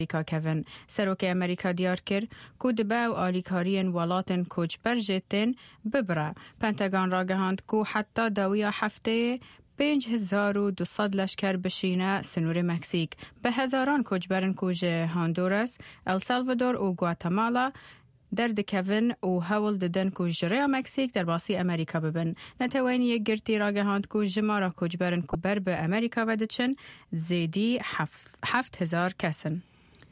امریکا کوین سروک امریکا دیار کرد که دباو آلیکارین ولاتن کوچبر جتن ببره. پنتاگون را گهاند که حتی داویا هفته 5200 لشکر بشینه سنور مکزیک به هزاران کوچبرن کوچه هاندوراس، السالوادور و گواتمالا در دکوین و هول ددن که جره مکزیک در باسی امریکا ببن. نتوانی یک گرتی را گهاند که جمارا کوچبرن که بر به امریکا ودچن زیدی 7000 کسن.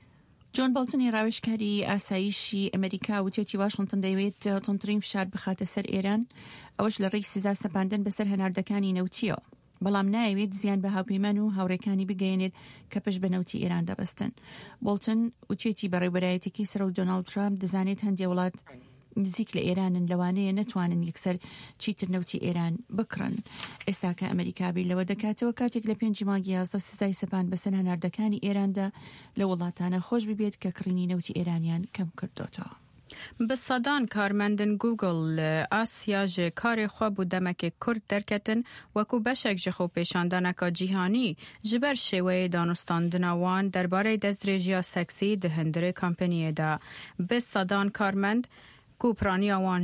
جون بولتنی روشکاری آسایشی امریکا و تیوتی واشنطن دیوید تنطریم فشار بخاطر سر ایران اوش لرئیس سزا سپاندن بسر هنردکانی نوتیو. بەڵام ناوێت زیان بە هاوپەیمان و هاوڕێکانی بگەێنێت کە پشت بە نەوتی ئێران دەبەستن. بولتن وتێتی بەڕێوەبەرایەتێکی سەر و دۆناڵد ترامپ دەزانێت هەندێک وڵات نزیک لە ئێرانن لەوانەیە نەتوانن یەکسەر چیتر نەوتی ئێران بکڕن. ئێستا کە ئەمریکا بیر لەوە دەکاتەوە کاتێک لە 5 مانگی 11 سزای سەپاند بەسەر هەناردەکانی ئێراندا لە وڵاتانە خۆش ببێت کە کڕینی نەوتی ئێرانیان کەم کردوتەوە. بسادان کارمندن گوگل آسیا جه کار خواب و دمک کرد درکتن وکو بشک جخو پیشاندنکا جیهانی جبر شوی دانستاندنوان درباره دزدریجیا سکسی دهندره کمپنیه دا. بسادان کارمند کو پرانیاوان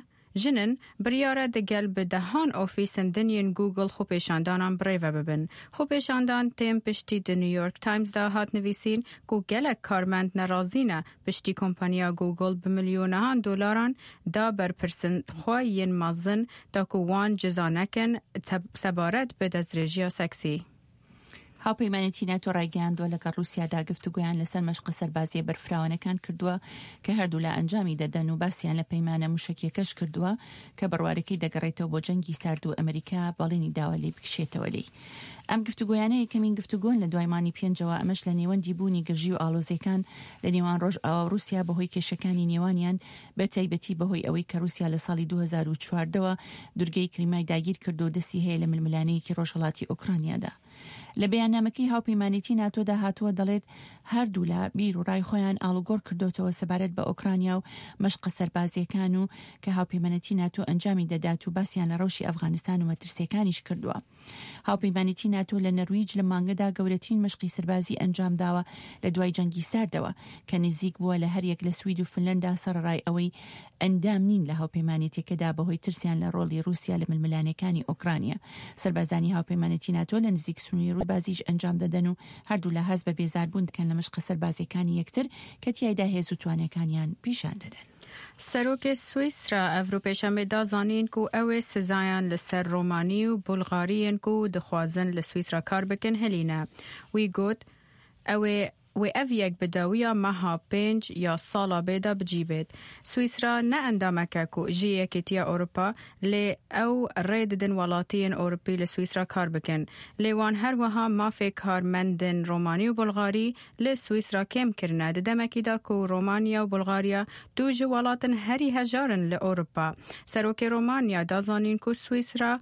جنن بریاره دگل به دهان آفیسن دنین گوگل خو پیشاندانان بریوه ببن. خو پیشاندان تیم پشتی د نیویورک تایمز دا هات نویسین که گلک کارمند نرازینه پشتی کمپانیا گوگل بمیلیونان دلاران دا بر پرسن خواهین مازن دا که وان جزانکن سبارت به دزدریجیا سکسی. هاوپەیمانێتی ناتۆ ڕایگەیاندووە لەگەڵ رووسیادا گفتوگویان لەسەر مەشقە سەربازیە بەرفراوانەکان کردووە کە هەردوو لە ئەنجامی دەدەن و باسییان لە پەیمانە موشکیەکەش کردووە کە بڕوارەکەی دەگەڕێتەوە بۆ جەنگی سارد و ئەمریکا بەڵێنی داوا لێ بکشێتەوە لێی. ئەم گفتوگویانەیە کەمین گفتوگۆن لە دوای مانی پێنجەوە ئەمەش لە نێوەندی بوونی گەژی و ئاڵۆزیەکان لە نێوان ڕۆژئاوا و رووسیا بەهۆی کێشەکانی نێوانیان بە تایبەتی بەهۆی ئەوەی کە رووسیا لە ساڵی 2014ەوە دورگەی کریمای داگیر کرد و دەستی هەیە لە ململانەیەکی ڕۆژهەڵاتی ئوکرانیادا. لە بەیاننامەکەی هاوپەیمانێتی ناتۆدا هاتووە دەڵێت هەردوو لە بیر و ڕای خۆیان ئاڵوگۆڕ کردوتەوە سەبارەت بە ئوکرانیا و مەشقە سەربازیەکان و کە هاوپەیمانێتی ناتۆ ئەنجامی دەدات و باسییان لە ڕەوشی ئەفغانستان و مەترسیەکانیش کردووە. هاوپەیمانێتی ناتۆ لە نەرویج لە مانگەدا گەورەترین مەشقی سەربازی ئەنجام داوە لە دوای جەنگی ساردەوە کە نزیک بووە لە هەر یەک لە سوید و فنلەندا سەرڕای ئەوەی ئەندام نین لە هاوپەیمانێتێکەدا بەهۆی ترسیان لە ڕۆڵی رووسیا لە ململانەکانی ئوکرانیا. سەربازانی هاوپەیمانێتی ناتۆ لە نزیک سنووری ڕووبازیش ئەنجام دەدەن و هەردوو لە هەز بە بێزاربوون دەکەن لە مەشقە سەربازیەکانی یەکتر کە تیایدا هێز و توانەکانیان پیشان دەدەن. سروک سوئیسرا ئەڤروپێشەمێ دازانین کو ئەوێ سزایان لەسەر ڕۆمانی و بولغاریین کو دخوازن لە سوئیسرا کار بکەن هەلینە. وی گوت ئەوێ و اویک بداویا مها 5 یا سالا بیدا بجیبید. سوئیسرا نه اندامکه کو جیه کتیا اروپا لی او رید دن ولاتین اروپی لسوئیسرا کار بکن. لیوان هر وها مافی کارمندن رومانی و بلغاری لسوئیسرا کم کرنه. دمکی دا کو رومانیا و بلغاریا دو جوالاتن هری هجارن لاوروپا. سروک رومانیا دازانین کو سوئیسرا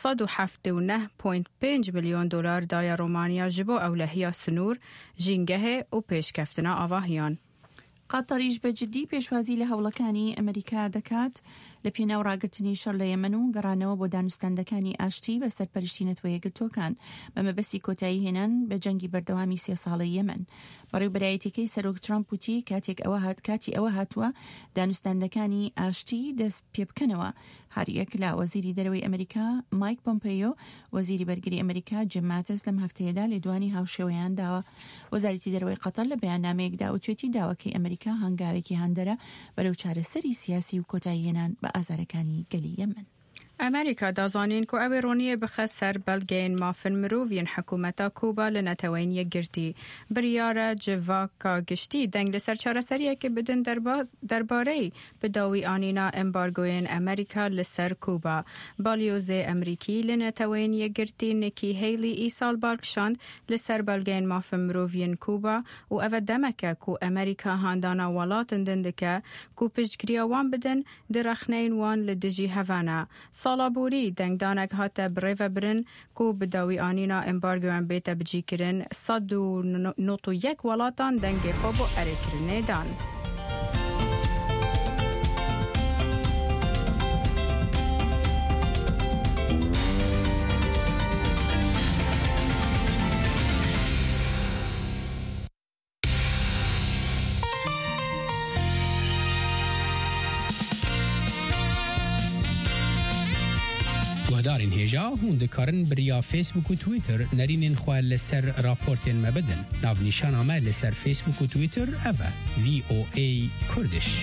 179.5 میلیون دلار دای رومانیا جبو اولهیا سنور جینگه و پیشکەفتنە ئاواهیان. قەتەریش بەجددی پێشوازی لە هەوڵەکانی ئەمریکا دەکات لە پێناو ڕاگررتنی شەڕ لە یەمەن و گەڕانەوە بۆ دانوستاندەکانی ئاشتی بەسەر پەرشتی نەتوە یەکگرتووەکان بە مەبەستی کۆتایی هێنان بە جەنگی بەردەوامی 3 ساڵی یەمەن. بەڕێوەبەرایەتەکەی سەرۆک ترامپ وتی کاتی ئەوە هاتووە دانوستاندەکانی ئاشتی دەست پێ بکەنەوە. هەریەک لە وەزیری دەرەوەی ئەمریکا مایک پۆمپیۆ وەزیری بەرگری ئەمریکا جیم ماتس لەم هەفتەیەدا لێدوانی هاوشێوەیان داوە. وەزارەتی دەرەوەی قەتەر لە بەیاننامەیەکدا وتوێتی داواکەی ئەمریکا هەنگاوێکی هەندەرە بەرەو چارەسەری سیاسی و کۆتایی هێنان بە ئازارەکانی گەلی یەمەن. امریکا دازانین که او رونیه بخص سر بلگین مافن مرووین حکومتا کوبا لنتوین یگرتی. بریاره جواکا گشتی دنگ لسر چاره سریه که بدن درباره بداوی آنینا امبارگوین امریکا لسر کوبا. بالیوز امریکی لنتوین یگرتی نکی هیلی ای سال بارکشاند لسر بلگین مافن مرووین کوبا و او دمکه که امریکا هاندانا ولاتن دندکه که پشتگری وان بدن درخنین وان لدجی هوانا. سالابوری دنگدانک هاته بریو برن کو بداوی آنینا امبارگوان بیتا بجی کرن 191 ولاتان دنگ خوب و ارکرنه دان. هشدارین هجا هون دکارن بریا فیسبوک و تویتر نرینین خواه لسر راپورتین مبدن. ناو نیشان آمد لسر فیسبوک و تویتر اوه VOA کردش.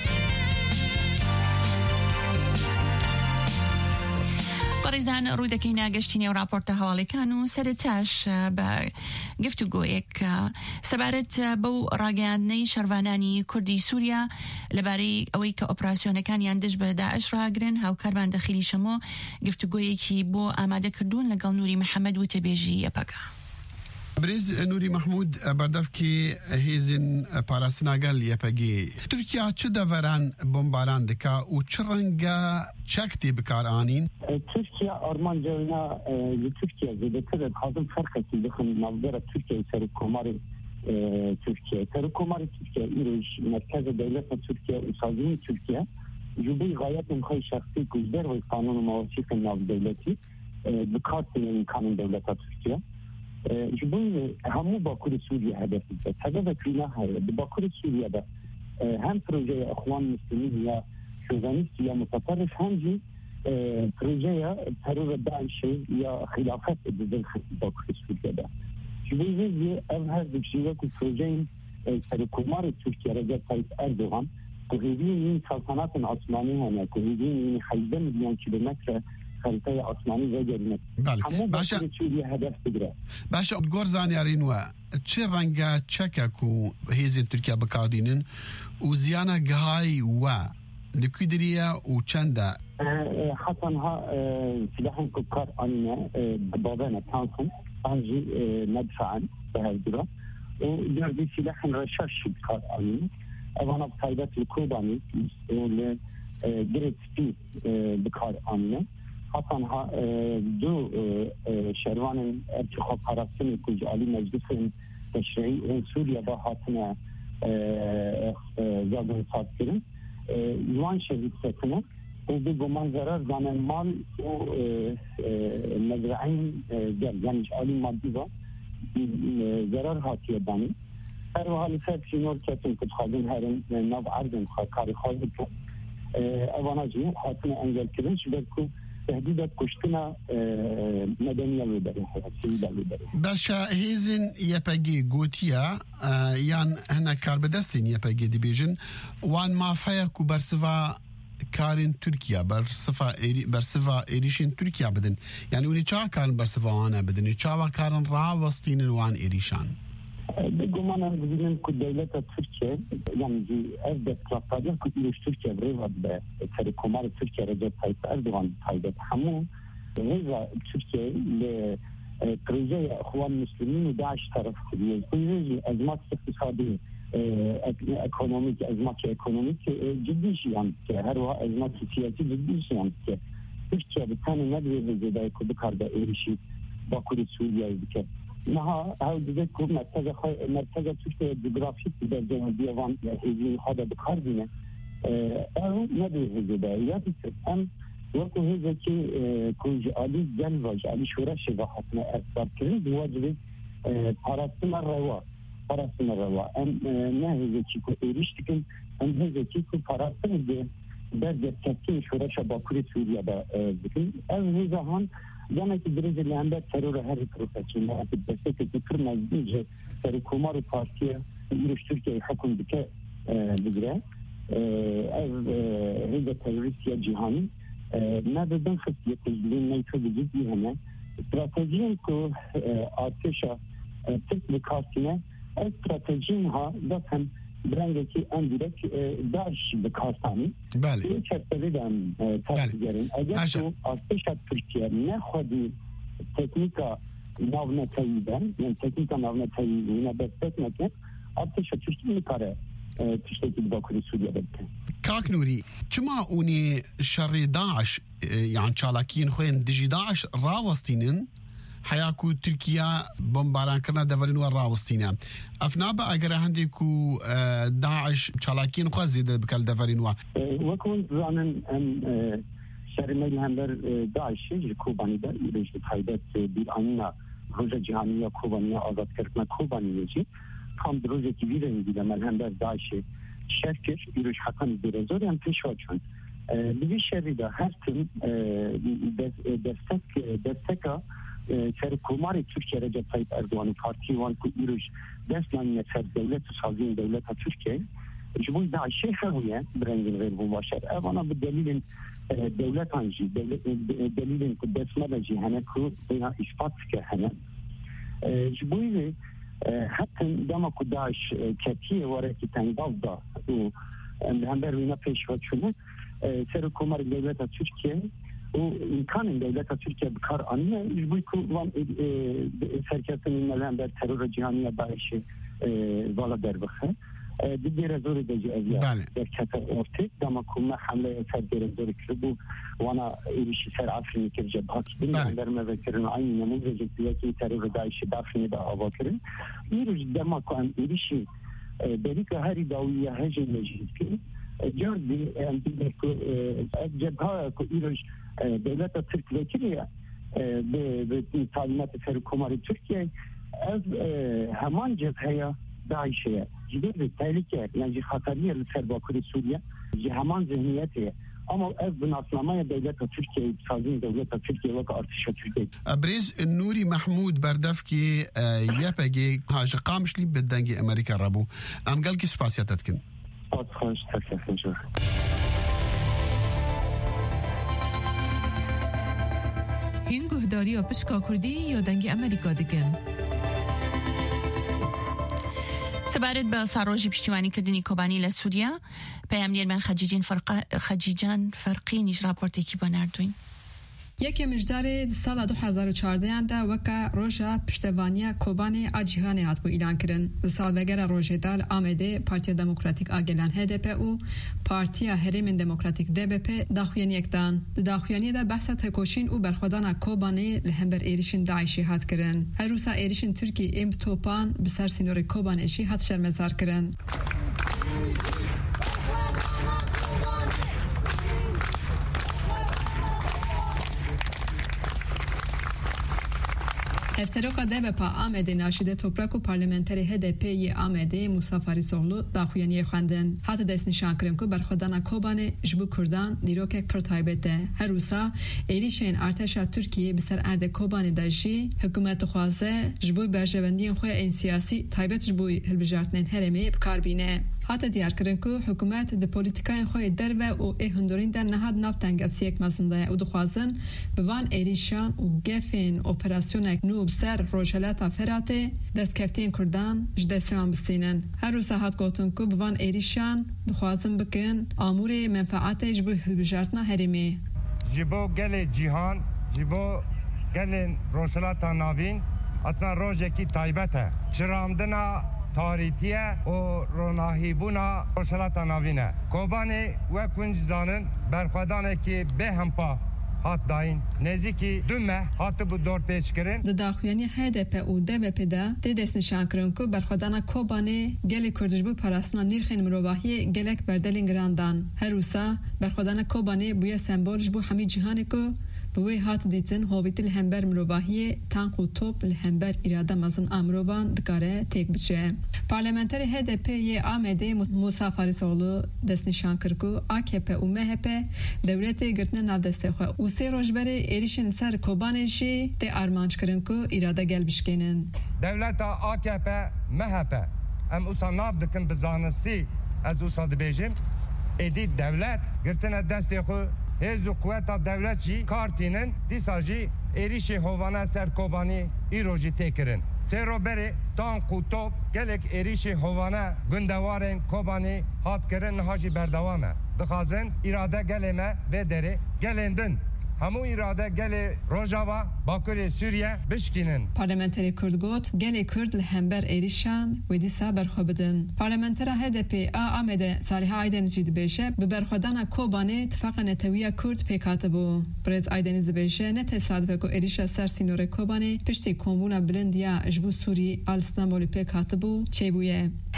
بەڕێزان ڕوودەکەی ناگەشتینی و راپۆرتە هەواڵەکان و سەرەتاش بە گفتوگۆیەک سەبارەت بەو ڕاگەیاندنەی شەروانانی کوردی سووریا لەبارەی ئەوەی کە ئۆپراسیۆنەکانیان دژ بە داعش ڕاگرن هاوکارمان دەخیلی شەمۆ گفتوگۆیەکی بۆ ئامادە کردوون لەگەڵ نوری محەممەد وتەبێژی یەپەکە. بريز نوري محمود بردفكي هيزن باراسناغل يبغي تركيا چه دوران بمباران دكا و چرنگا چكتي بكارانين تركيا ارمان جونا تركيا زدتر هذا فرق في داخل نظره تركيا سر كومار تركيا سر كومار تركيا ايش مركز دولة تركيا وسازين تركيا جوبي غايات من خي شخصي كوزدر والقانون ومواثيق النظام الدولتي بكارت من قانون دولة تركيا جبون همو باكور سوريا هدف فينا هاي باكور سوريا ده هم بروجه اخوان مسلمين يا شوفانيست يا متطرف هم جي بروجه ترور داعش يا خلافات بداخل باكور سوريا ده جبون زي هذا بشيء كبروجين سركومار تركيا رجال طيب اردوغان كهيدين من سلطنات عثمانية هنا كهيدين من 11 مليون كيلومتر خريطة عثماني زي بله باشا باشا گورزان یارینوا چه رنگا چکا کو هیزن ترکیه بکاردینن و زیانا گهای و لکودریا و چنده حتى ها سلاحن كوكار أنا بابانا تانكم أنجي ندفعا بهالدرا وجردي سلاحن رشاش كار أنا أنا بطيبات الكوباني لجريت سبي بكار أنا حتى ها دو شروان ارتخاب حراسين كوجالي مجلس تشريعي سوريا باهاتنا زادن صاد كرن يوان شهيد سكنه وبيجو منظرة زمان مال ومزرعين جل يعني جالي ماديبا زرار هاتيه داني هر وحال فرد شنور كتن كت خادم هرم ناب عردن كاري خادم اوانا جي حاتنا انجل كرن شبكو تهديد كشتنا مدنية لدري سيدة لدري باشا هيزن يبقى قوتيا يان هنا كاربدستين يبقى ديبيجن وان ما فايكو برسفا كارين تركيا برسفا إيريشين تركيا بدن يعني وني چا كارن برسفا وانا بدن چا كارن راوستين وان إيريشان بقومانا بزيلن كدولة تركيا يعني أفضل تلاقادين كدولش تركيا بريفا بتركومار تركيا رجال طيب أردوغان طيب حمو ريفا تركيا لبروجة أخوان مسلمين وداعش طرف كبير بروجة أزمات اقتصادية اكونوميك ازمات اكونوميك جدي يعني هروها ازمات سياسيه جدي يعني تركيا بالتالي ندري بزياده كبكار ده ايشي باكور سوريا بك نها هاو ديكو مركز تركيا جغرافيك بدرجه ديوان هذه هذا بخارجنا او ندري بزياده يا ام وقت هذا كي كوج علي جنواج علي شورش وقتنا اثر كل واجب باراسنا الروا parasını rava. Ne hizeki ku eriştikin, hizeki ku parasını de dergetki şuraşa bakuri Suriye'de dikin. Ez zaman demek ki Brezilya'da terör her profesyonel destek ettirmez diye terör kumarı partiye İruş Türkiye hüküm dike bigre. Ez hizek terörist ya cihan ne dedin fıskiyetçiliğin ne çözücü diye hemen stratejiyin ku artışa Türk bir kartine استراتيجيها دفن برندكي اندرك داعش بكارتاني بله يشتغلون تاجرين اجازو ارتشا تركيا ناخذ تكنيكا نوفنتايدا يعني تكنيكا نوفنتايدا بس ارتشا تركيا كاره تشتكي باكوري سوريا بدك كاك نوري كما اوني شر داعش يعني شالاكين خوين دجي داعش راوستينن حياكو تركيا بمباران كرنا دفرين وراوستينا افنابا اگر هنديكو داعش چالاكين خوازيده بكال دفرين وكون زانن ان شرمي هندر داعش كوباني دا يريش تايدت بيرانيا روجا جهانيا كوبانيا آزاد كرتنا كوبانيا جي كام روجا كبيرة دي مال هندر داعش شركش يريش حقا برزور هم پیشوا چون بوی شری دا هستیم دستکا سر کمار ترکیه رجب طیب اردوان پارتی وان که ایروش دست من سر دولت و سازین دولت ترکیه جبوی داعشی خویه برنگین غیر مباشر اوانا بدلیل دولت هنجی دلیل که دست مدجی هنه که بینا اثبات که هنه جبوی حتی داما که داعش کتیه واره که تنگاو دا و همبر وینا پیشوات شده سر کمار دولت ترکیه و امکان دولت ترکیه بکار آنیه جبوی که وان سرکستن این در ترور جهانی داعش والا در بخه دیگر زور دیگه ازیا در کتر ارتد دما کم حمله سر دیگر زور کرد وانا ایشی سر عفرینی که جبهات بین در مذکرن عینی نموذج که ترور داعش داخلی دا آوا کرد ایروش دما کم ایشی بری که هری داویه هجی نجید که جردی جبهه که ایروش دولت ترکیه کریه به تعلیمات سر کمار ترکیه از همان جبهه داعشیه جدید تهلیکه یعنی خطریه لسر باکوری سوریه جه همان ذهنیتیه اما از بناسنامه دولت ترکیه سازین دولت ترکیه وقت ارتش ترکیه بريز نوري محمود بردف كي يبقى حاجة قامش لي بالدنجي أمريكا رابو أم قال كي سباسياتات كن خوش تكسف هین گهداری و پشکا کردی یا دنگی امریکا دکن سبارت به ساروجی پشتیوانی کردنی کوبانی لسوریا پیامنیر من خجیجان فرقی نیش راپورتی کی بناردوین یکی مجدار سال 2014 دا وکا روژا پشتوانی کوبانی آجیهانی هات بو اعلان کرن. سال وگر روژه دال آمده پارتی دموکراتیک آگلان HDP و پارتی هرمن دموکراتیک DBP داخویانی اکدان. داخویانی دا بحث تکوشین و برخودان کوبانی لهمبر ایریشن داعشی هات کرن. هر روزا ایریشن ترکی ام توپان بسر سینور کوبانشی هات شرمزار کرن. افسروکا DBP آمده ناشیده توپرک و پارلمانتری HDP آمده موسی فاریسوغلو داخویانی خواندن. هات دست نشان کرن که برخودان کوبان جبو کردان دیروک پرتایبته. هر روزا ایریشین ارتش ترکیه بسر ارد کوبان داشی حکومت خوازه جبو برجوندی خو این سیاسی تایبت جبو هلبجارتن هرمی بکاربینه. هات دیار کرن که حکومت د پولیتیکای خو در و هندورین در نهاد نافتنگاسی یک مزنده و دخوازن بوان ایریشان و گفین اپراسیون نوب سر روشلات فراته دست کفتین کردان جدسیان بسینن. هر روز هات گوتن که بوان ایریشان دخوازن بکن آمور منفعات جبو هلبجارتنا هرمی جبو گل جهان جبو گل روشلات ناوین اصلا روزه کی تایبته چرامدنا تاریتیه و روناهیبونا روشلات ناوینه کوبانی و کنجزانن برخوادانه که به همپا هات داین نزدیکی دومه هات بو دور پیش کرن د داخویانی HDP و DBP دا دست نشان کرن که برخوادان کوبانی گل کردج بو پراسنا نیرخین مروباهی گلک بردلین گراندان هر روزا برخوادان کوبانی بوی سمبولش بو همی جهانی که بوی هات دیتن هویت الهمبر مروباهی تانک و توپ الهمبر اراده مزن امروان دکاره تک بچه. پارلمانتری HDP آمده موسی فاریسوغلو دست نشان کرد که AKP و MHP دولت گرتن ناو دسته خو و سه روزبر ایریشن سر کوبانشی ته آرمانج کردن که اراده گل بشکنن. دولت AKP MHP ام اوسا ناو دکن بزانستی از اوسا دبیجم ادی دولت گرتن دسته خو هزو قوت دولت جی کارتینن دیسا جی ایریش هوانا سر کوبانی ایروجی تکرن سه رو بره تانک و توپ گلک ایریش هوانا گندوارن کوبانی هات کرن نهاجی بردوامه دخازن اراده گلمه و دره گلندن همو اراده گل روجاوا باکوری سوریه بشکینن. پارلمانتری کرد گوت گل کرد لهمبر ایریشان و دیسا برخوابدن. پارلمانتر HDP آمده سالیه آیدنیز جید بیشه به برخوادان کوبانه اتفاق نتویه کرد پیکات بو. برز آیدنیز بیشه نه تصادفه که ایریش سر سینور کوبانه پشتی کمبونا بلندیا جبو سوری آل استانبولی پیکات بو چه بویه.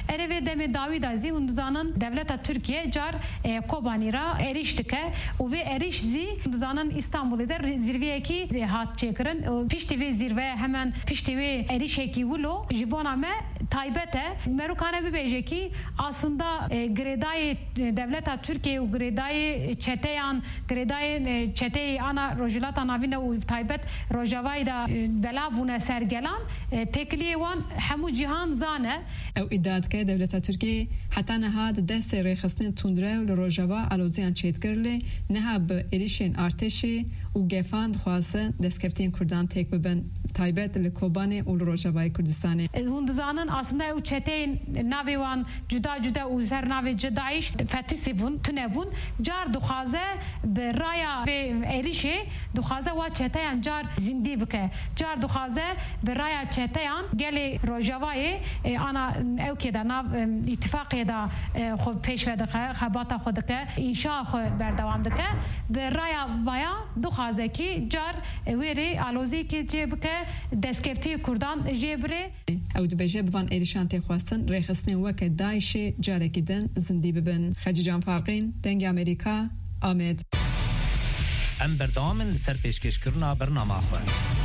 اره دم داوی دازی و دزانن دولت ترکیه جار کوبانی را اریش دکه و وی اریش زی دزانن استانبول در زیروی کی هات چکرن پیشتی وی زیروی همان پیشتی وی اریش کی ولو جبونا ما تایبته مروکانه ببیجه کی aslında gredای devleta Türkiye و gredای çeteyan gredای çeteyi ana rojilata navine و taybet rojavay da bela buna sergelan tekliye wan hemu cihan zane او ادعا که دولت ترکیه حتی نهاد دست رخصتن تندره و رojava alozyan çetkerle nehab erişen arteşi و گفاند خواسته دستکفتین کردان تک ببن taybet li Kobane و rojavay Kurdistanê hûn dizanin aslında ew çeteyên navê wan cuda cuda û ser navê Daeş fetîsî bûn tune bûn car dixwaze bi raya vê êrişê dixwaze wa çeteyan car zindî bike car dixwaze bi raya çeteyan gelê rojavayê ana ew kê de nav îtifaqê da xwe pêş ve dike xebata xwe dike înşa xwe berdewam dike bi raya vaya dixwaze kî car wêrê alozîkê cê bike destkeftî Kurdan jê birê او دبیجه بوان ایرشان تخواستن رخصتن وک داعش جارکی دن زندی ببن خجیجان فارقین دنگ امریکا آمد ام بردامن لسر پیشکشکرنا برنامه خواه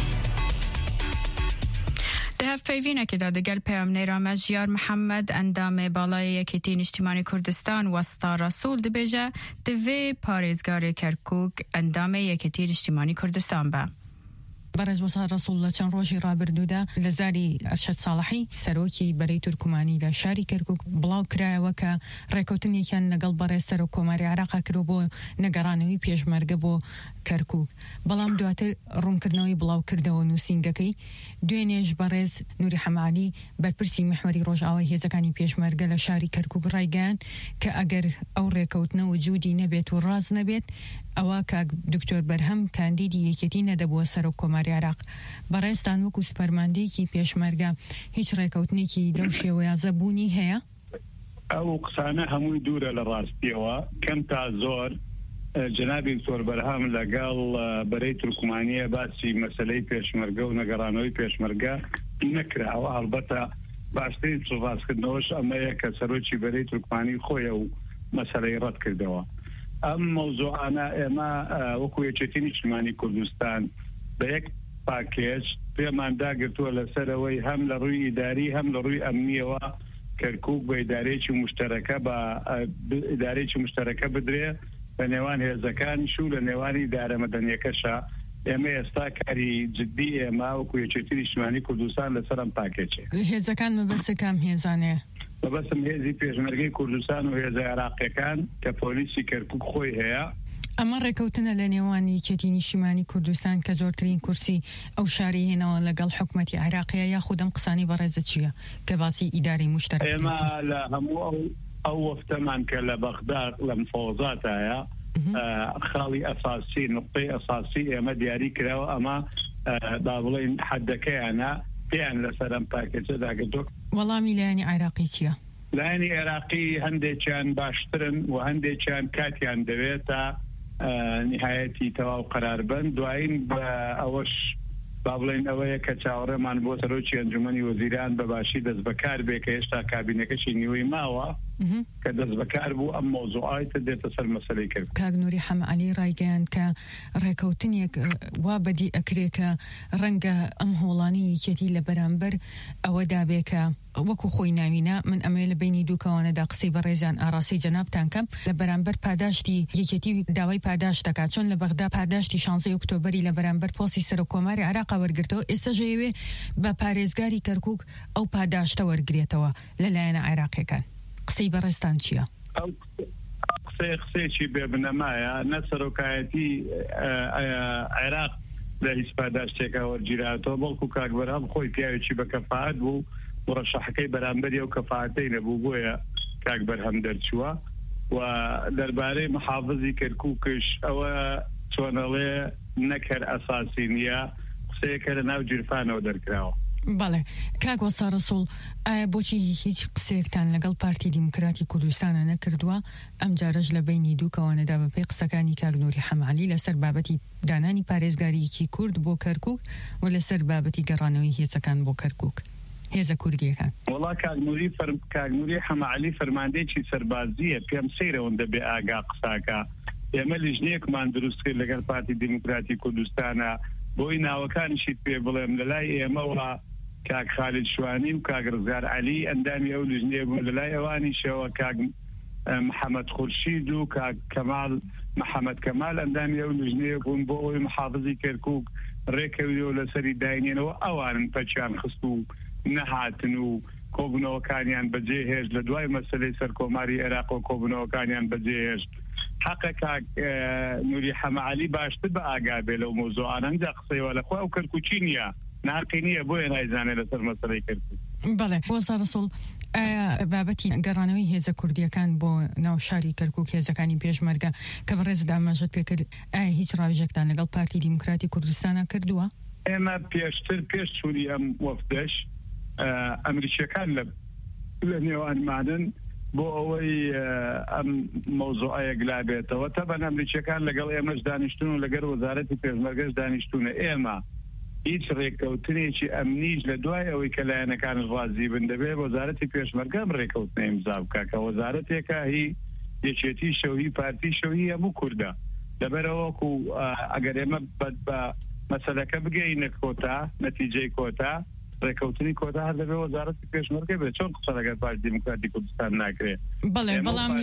ده پیوینه که داده گل پیام نیرامز جیار محمد اندام بالای یکیتین اجتماعی کردستان وستا رسول دبیجه دوی پارێزگار کرکوک اندام یکیتین اجتماعی کردستان با برز وصار رسول الله چند روشی رابردوده لزاری ارشد صالحی سروکی برای ترکمانی دا شاری کرکوک بلاو کرای وکا ریکوتن یکن نگل برای سروکوماری عراقا کرو بو نگرانوی پیشمرگه بو کرکوک بلام دواتر روم کردنوی بلاو کرده و نوسینگکی دوینیش برز نوری حمالی برپرسی محوری روژاوی هزکانی پیشمرگه لشاری کرکوک رایگان که اگر او ریکوتنو وجودی نبیت و راز نبیت اوا که دکتر برهم کاندیدی یکیتی ندبو سروکوماری عراق برایستان وکو سپرمانده کی پیشمرگه هیچ ریکوتنی کی دوشی و یازبونی هیا؟ او قسانه هموی دوره لراستیوا کم تا زور جنابی دکتر برهم لگل برای ترکمانیه باسی مسئله پیشمرگه و نگرانوی پیشمرگه نکره و البته باشترین صفاس کردنوش اما یک سروچی برای ترکمانی خوی و مسئله رد کرده ام موضوعنا اما وکو یکیتین اجتماعی کردستان به یک پاکیج پیمان داگرتو لسروی هم لروی اداری هم لروی امنیه و کرکوک به اداره چی مشترکه با اداره چی مشترکه بدره به نوان هزکان شو لنوان اداره مدنیه کشا اما استاکاری جدی اما وکو یکیتین اجتماعی کردستان لسرم پاکیجه هزکان مبسه کم هزانه بس هذه پیشمرگی کردستان و هذا عراقی کان که پلیسی کرکوک خوی هیا اما رکوتنا لنیوانی کتینی شمالی کردستان که زورترین کرسی او شاری هنا لقل حکومتی عراقیه یا خودم قصانی برزتشیه که باسی اداری مشترک اما لهمو او وفتمان که لبغداد لمفوضات هیا خالی اساسی نقطه اساسی اما دیاری کرو اما بابلین حدکه انا پیان لسرم پاکیجه داگدوک والله میلانی عراقی چیه؟ لانی عراقی هنده چان باشترن و هنده چان کاتیان دویتا نهایتی تواو قرار بند دوائین با اوش بابلین اوه که چاوره من بو سروچی انجمنی وزیران بباشی دست بکار بی که اشتا کابینه کشی نیوی ماوا که دست بکار بو ام موضوعات دیتا سر مسئله کرد کاغ نوری حم علی رایگان که ریکوتن یک وابدی اکری که رنگ ام هولانی کتی لبرانبر او دابه که وەکو خۆی ناوینە من ئەمێ لە بینی دووکەوانە دا قسەی بەڕێزان ئاراسی جەنابتان کەم لە بەرامبەر پاداشتی یەکێتی داوای پاداش دەکات چۆن لە بەغدا پاداشتی 16 ئۆکتۆبەری لە بەرامبەر پۆستی سەرۆکۆماری عێراق وەرگرتەوە ئێستا ژەیەوێ بە پارێزگاری کەرکووک ئەو پاداشتە وەرگرێتەوە لەلایەنە عێراقیەکان قسەی بەڕێستان چییە؟ قسەیەکی بێبنەمایە نە سەرۆکایەتی عێراق لە هیچ پاداشتێکە وەرگیراتەوە بەڵکو کاک بەرهەم خۆی پیاوێکی بە کەفاعەت بوو مرشحەکەی بەرامبەری ئەو کەفاعەتەی نەبوو بۆیە کاک بەرهەم دەرچووە و دەربارەی محافظی کەرکووکش ئەوە چۆنەڵێ نەکەر ئەساسی نییە قسەیەکە لە ناو جیرفانەوە دەرکراوە. بەڵێ کاک وەستا ڕەسوڵ ئایا بۆچی هیچ قسەیەکتان لەگەڵ پارتی دیموکراتی کوردستانە نەکردووە ئەم جارەش لە بینی دووکەوانەدا بەپێی قسەکانی کاک نووری حەمعەلی لەسەر بابەتی دانانی پارێزگاریەکی کورد بۆ کەرکووک و لەسەر بابەتی گەڕانەوەی هێزەکان بۆ کەرکووک؟ هێزە کوردیەکان؟ وڵا کاگنووری حەماعەلی فەرماندەیەکی سەربازیە پێم سەیرەوەن دەبێ ئاگا قساکە ئێمە لیژنەیەکمان دروست کرد لەگەڵ پارتی دیموکراتی کوردستانە بۆی ناوەکانیشیت پێ بڵێم لەلای ئێمەوە کاک خالید شوانی و کاک ڕزگار عەلی ئەندامی ئەو لیژنەیە بوون لەلای ئەوانیشەوە کاک محەممەد خورشید و کاک کەمال محەممەد کەمال ئەندامی ئەو لیژنەیە بوون بۆ ئەوی محافزی کەرکووک ڕێکەویەوە لەسەری داینێنەوە ئەوانن پەچیان خست و نەهاتن و کۆبوونەوەکانیان بەجێهێشت لە دوای مەسەلەی سەرکۆماری عێراق و کۆبوونەوەکانیان بەجێهێشت حەقە کاک نووری حەماعەلی باشتر بە ئاگا بێ لەو مۆزوعانە ئەنجا قسەیوە لەخوا ئەو کەرکوچی نییە ناقی نییە بۆیە نایزانێت لەسەر مەسەلەی کەرکووک. بەڵێ وەزارە ڕەسوڵ بابەتی گەڕانەوەی هێزە کوردیەکان بۆ ناو شاری کەرکووک هێزەکانی پێشمەرگە کە بەڕێزدا ئاماژەت پێکرد ئایا هیچ ڕاوێژێکتان لەگەڵ پارتی دیموکراتی کوردستانە کردووە؟ ئێمە پێش چوونی ئەم وەفدەش ئەمریکیەکان لە نێوانمانن بۆ ئەوەی ئەم مەوزوعەیە گلابێتەوە تەبەن ئەمریکیەکان لەگەڵ ئێمەش دانیشتون و لەگەڵ وەزارەتی پێشمەرگەش دانیشتونە ئێمە هیچ ڕێککەوتنێکی ئەمنیش لە دوای ئەوەی کە لایەنەکانش ڕازی بن دەبێت وەزارەتی پێشمەرگەم ڕێککەوتنە ئیمزا بکە کە وەزارەتێکە هی یەکێتی شەوهی پارتی شەوهی هەموو کووردە لەبەرەوەکو ئەگەر ئێمە بە مەسەلەکە بگەینە کۆتا نەتیجەی کۆتا ڕێککەوتنی کۆتا هەر دەبێت وەزارەتی پێشمەرگە بێت چۆن قسە لەگەڵ پارتی دیموکراتی کوردستان ناکرێت. بەڵێ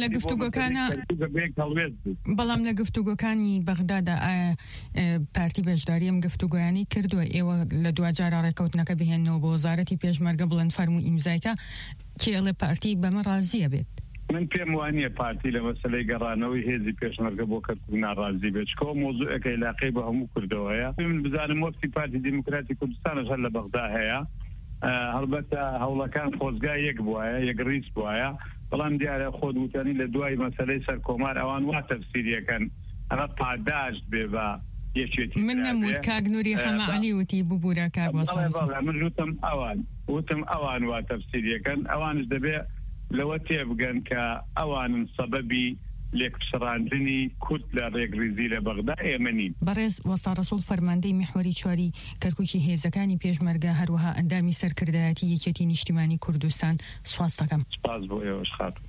بەڵام لە گفتوگۆکانی بەغدادا پارتی بەشداری ئەم گفتوگۆیانی کردووە ئێوە لە دوجارە ڕێککەوتنەکە بهێنەوە بۆ وەزارەتی پێشمەرگە بڵێن فەرموو ئیمزایکە کێڵێ پارتی بەمە ڕازیە بێت. من پێم وانییە پارتی لە مەسلەی گەڕانەوەی هێزی پێشمەرگە بۆ کەرکووک ناڕازی بێت چکۆ مۆزوعەکە علاقەی بە هەموو کردەوەیە من بزانم وەفتی پارتی دیموکراتی کوردستانش هەر لە بەغدا هەیە هەڵبەتە هەوڵەکان خۆزگای یەک بووایە یەک ڕیس بووایە بەڵام دیارە خۆت وتانی لە دوای مەسلەی سەرکۆمار ئەوان وا تەفسیریەکەن ئەمە پاداشت بێ بە یەکێتی من نەموت کاک نووری حەماعەلی وتی ببوورە کاک وەزارە من وتم ئەوان وا تەفسیریەکەن ئەوانش دەبێت لەوە تێبگەن کە ئەوانن سەبەبی لێکپشڕاندنی کورد لە ڕێگریزی لە بەغدا ئێمە نین. بەڕێز وەزارە ڕەسوڵ فەرماندەی میحوەری چواری کەرکووکی هێزەکانی پێشمەرگە هەروەها ئەندامی سەرکردایەتی یەکێتی نیشتیمانی کوردستان سواز دەکەم. سپاس بۆ ئێوەش خاتم.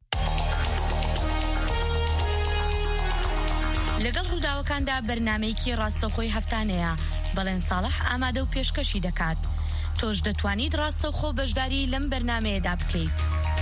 لەگەڵ ڕووداوەکاندا بەرنامەیەکی ڕاستەوخۆی هەفتانەیە بەڵێن ساڵح ئامادە و پێشکەشی دەکات. تۆش دەتوانیت ڕاستەوخۆ بەشداری لەم بەرنامەیەدا بکەیت.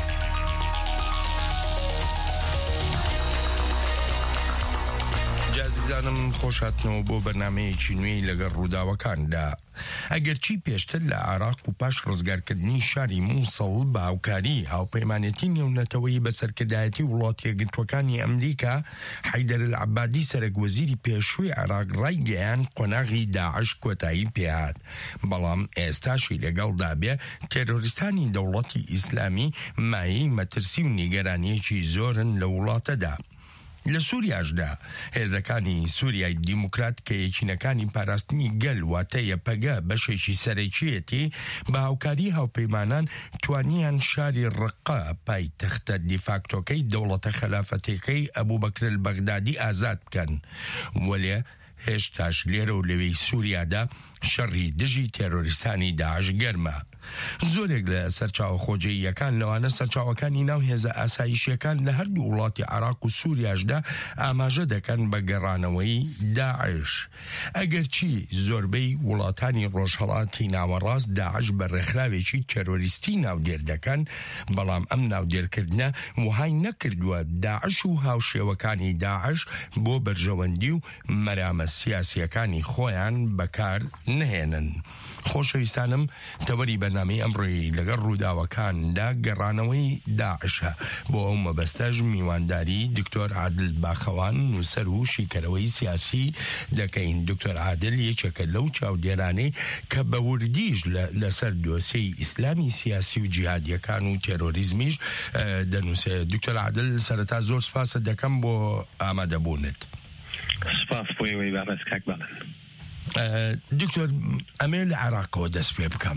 جازیزانم خۆشاتنەوە بۆ بەرنامەیەکی نوێی لەگەڵ ڕووداوەکاندا. ئەگەرچی پێشتر لە عێراق و پاش ڕزگارکردنی شاری مووسڵ بە هاوکاری هاوپەیمانێتی نێونەتەوەی بەسەرکردایەتی وڵاتە یەکگرتوەکانی ئەمریکا حەیدەر العەبادی سەرۆکوەزیری پێشووی عێراق ڕایگەیاند قۆناغی داعش کۆتایی پێهات بەڵام ئێستاشی لەگەڵدا بێ تێرۆریستانی دەوڵەتی ئیسلامی مایەی مەترسی و نیگەرانیەکی زۆرن لە وڵاتەدا. لە سووریاشدا هێزەکانی سووریای دیموکرات کە یەکینەکانی پاراستنی گەل واتە یەپەگە بەشێکی سەرەکیەتی بە هاوکاری هاوپەیمانان توانیان شاری ڕقە پایتەختە دیفاکتۆکەی دەوڵەتە خەلافەتەکەی ئەبوبەکر البەغدادی ئازاد بکەن وەلێ هێشتاش لێرە و لەوەی سووریادا شەڕی دژی تێرۆریستانی داعش گەرمە. زۆرێک لە سەرچاوە خۆجێیەکان لەوانە سەرچاوەکانی ناو هێزە ئاسایشیەکان لە هەردوو وڵاتی عێراق و سووریاشدا ئاماژە دەکەن بە گەڕانەوەی داعش. ئەگەرچی زۆربەی وڵاتانی ڕۆژهەڵاتی ناوەڕاست داعش بە ڕێکخراوێکی تێرۆریستی ناودێر دەکەن بەڵام ئەم ناودێرکردنە وهای نەکردووە داعش و هاوشێوەکانی داعش بۆ بەرژەوەندی و مەرامە سیاسیەکانی خۆیان بەکار نهێنن. خۆشەویستانم تەوەری بەرنامەی ئەمڕۆی لەگەڵ ڕووداوەکاندا گەڕانەوەی داعشە بۆ ئەو مەبەستەش میوانداری دکتۆر عادل باخەوان نووسەر و شیکەرەوەی سیاسی دەکەین. دکتۆر عادل یەکێکە لەو چاودێرانەی کە بە وردیش لەسەر دۆسەی ئیسلامی سیاسی و جیهادیەکان و تێرۆریزمیش دەنووسێ. دکتۆر عادل سەرەتا زۆر سپاسە دەکەم بۆ ئامادەبوونت. سپاس بۆ ئێوەی بابەت کاک باڵن. دکتۆر ئەمێ لە عێراقەوە دەست پێ بکەم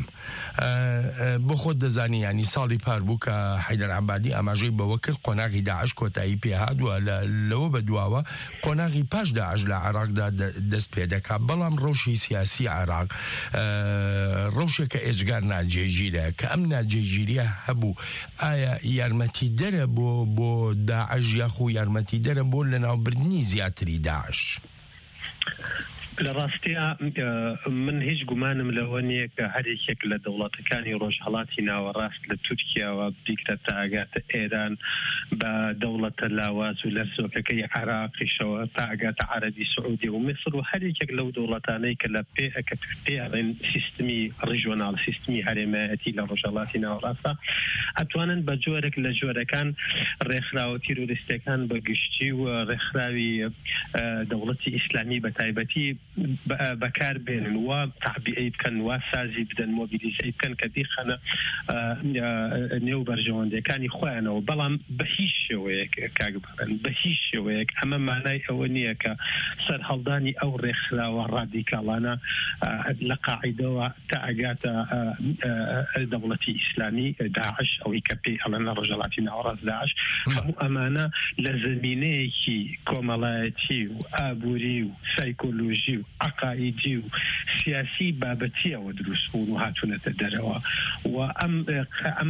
بۆ خۆت دەزانی ینی ساڵی پار بوو کە حەیدەر عەبادی ئاماژەی بەوە کرد قۆناغی داعش کۆتایی پێهاتووە لەوە بەدواوە قۆناغی پاش داعش لە عێراقدا دەست پێ دەکات بەڵام ڕەوشی سیاسی عێراق ڕەوشێکە ئێجگار ناجێگیرە کە ئەم ناجێگیریە هەبوو ئایا یارمەتی دەرە بۆ داعش یاخو یارمەتی دەرە بۆ لەناوبردنی زیاتری داعش؟ لە ڕاستیە من هیچ گومانم لەوە نییە کە هەرێکێک لە دەوڵەتەکانی ڕۆژهەڵاتی ناوەڕاست لە تورکیاوە بیکرە تا ئاگاتە ئێران بە دەوڵەتە لاواز و لەرزۆکەکەی عێراقیشەوە تا ئاگاتە عەرەبی سعودی و میسر و هەرێکێک لەو دەوڵەتانەی کە لە پێڵێن سیستمی ڕیژۆناڵ سیستمی هەرێمایەتی لە ڕۆژهەڵاتی ناوەڕاستە ئەتوانن بە جۆرێک لە جۆرەکان ڕێکخراوە تیرۆریستەکان بە گشتی و ڕێکخراوی دەوڵەتی ئیسلامی بە تایبەتی بەکار بێنن و تعبیعی بکەن و سازی بدەن مۆبیلیزەی بکەن کە بیخەنە نێو بەرژەوەندەکانی خۆیانەوە بەڵام بە هیچ شێوەیەک کاگبڕن بە هیچ شێوەیەک ئەمە مانای ئەوە نییە کە سەر هەڵدانی ئەو ڕێکخراوە ڕادیکاڵانە لە قاعیدەوە تا ئەگاتە دەوڵەتی ئیسلامی داعش ئەوەی کە پێی ئەڵەنە ڕۆژهەڵاتی ناوەڕاست داعش هەموو ئەمانە لە زمینەیەکی کۆمەڵایەتی و ئابووری و سایکۆلۆژی و عقائیدی و سیاسی بابەتیەوە دروست بوون و هاتوونەتە دەرەوە و ئەم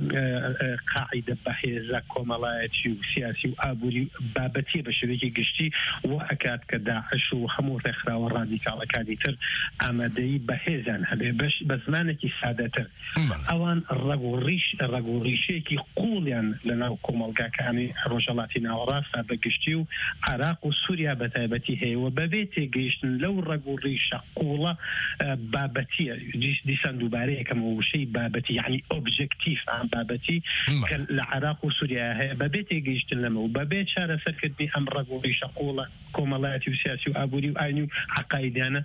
قاعیدە بەهێزە کۆمەڵایەتی و سیاسی و ئابووری بابەتیە بە شێوەیەکی گشتی و ئەکات کە داعش و هەموو ڕێکخراوە ڕادیکاڵەکانی تر ئامادەیی بەهێزان هەبێ بە زمانێکی سادەتر ئەوان ڕەگوڕیشەیەکی قوڵیان لەناو کۆمەڵگاکانی ڕۆژهەڵاتی ناوەڕاستە بە گشتی و عێراق و سووریا بە تایبەتی هەیەوە بەبێ تێگەیشتن لەو ڕەگوڕیشە قوڵە بابەتیە دیسان دووبارەیە کەم وشەی بابەتی یعنی ئۆبژێکتیف بابەتی کە لە عێراق و سووریا هەیە بەبێ تێگەیشتن لەمە و بەبێ چارەسەرکردنی ئەم ڕەگوڕیشە قوڵە کۆمەڵایەتی و سیاسی و ئابووری و ئاینی و عقایدانە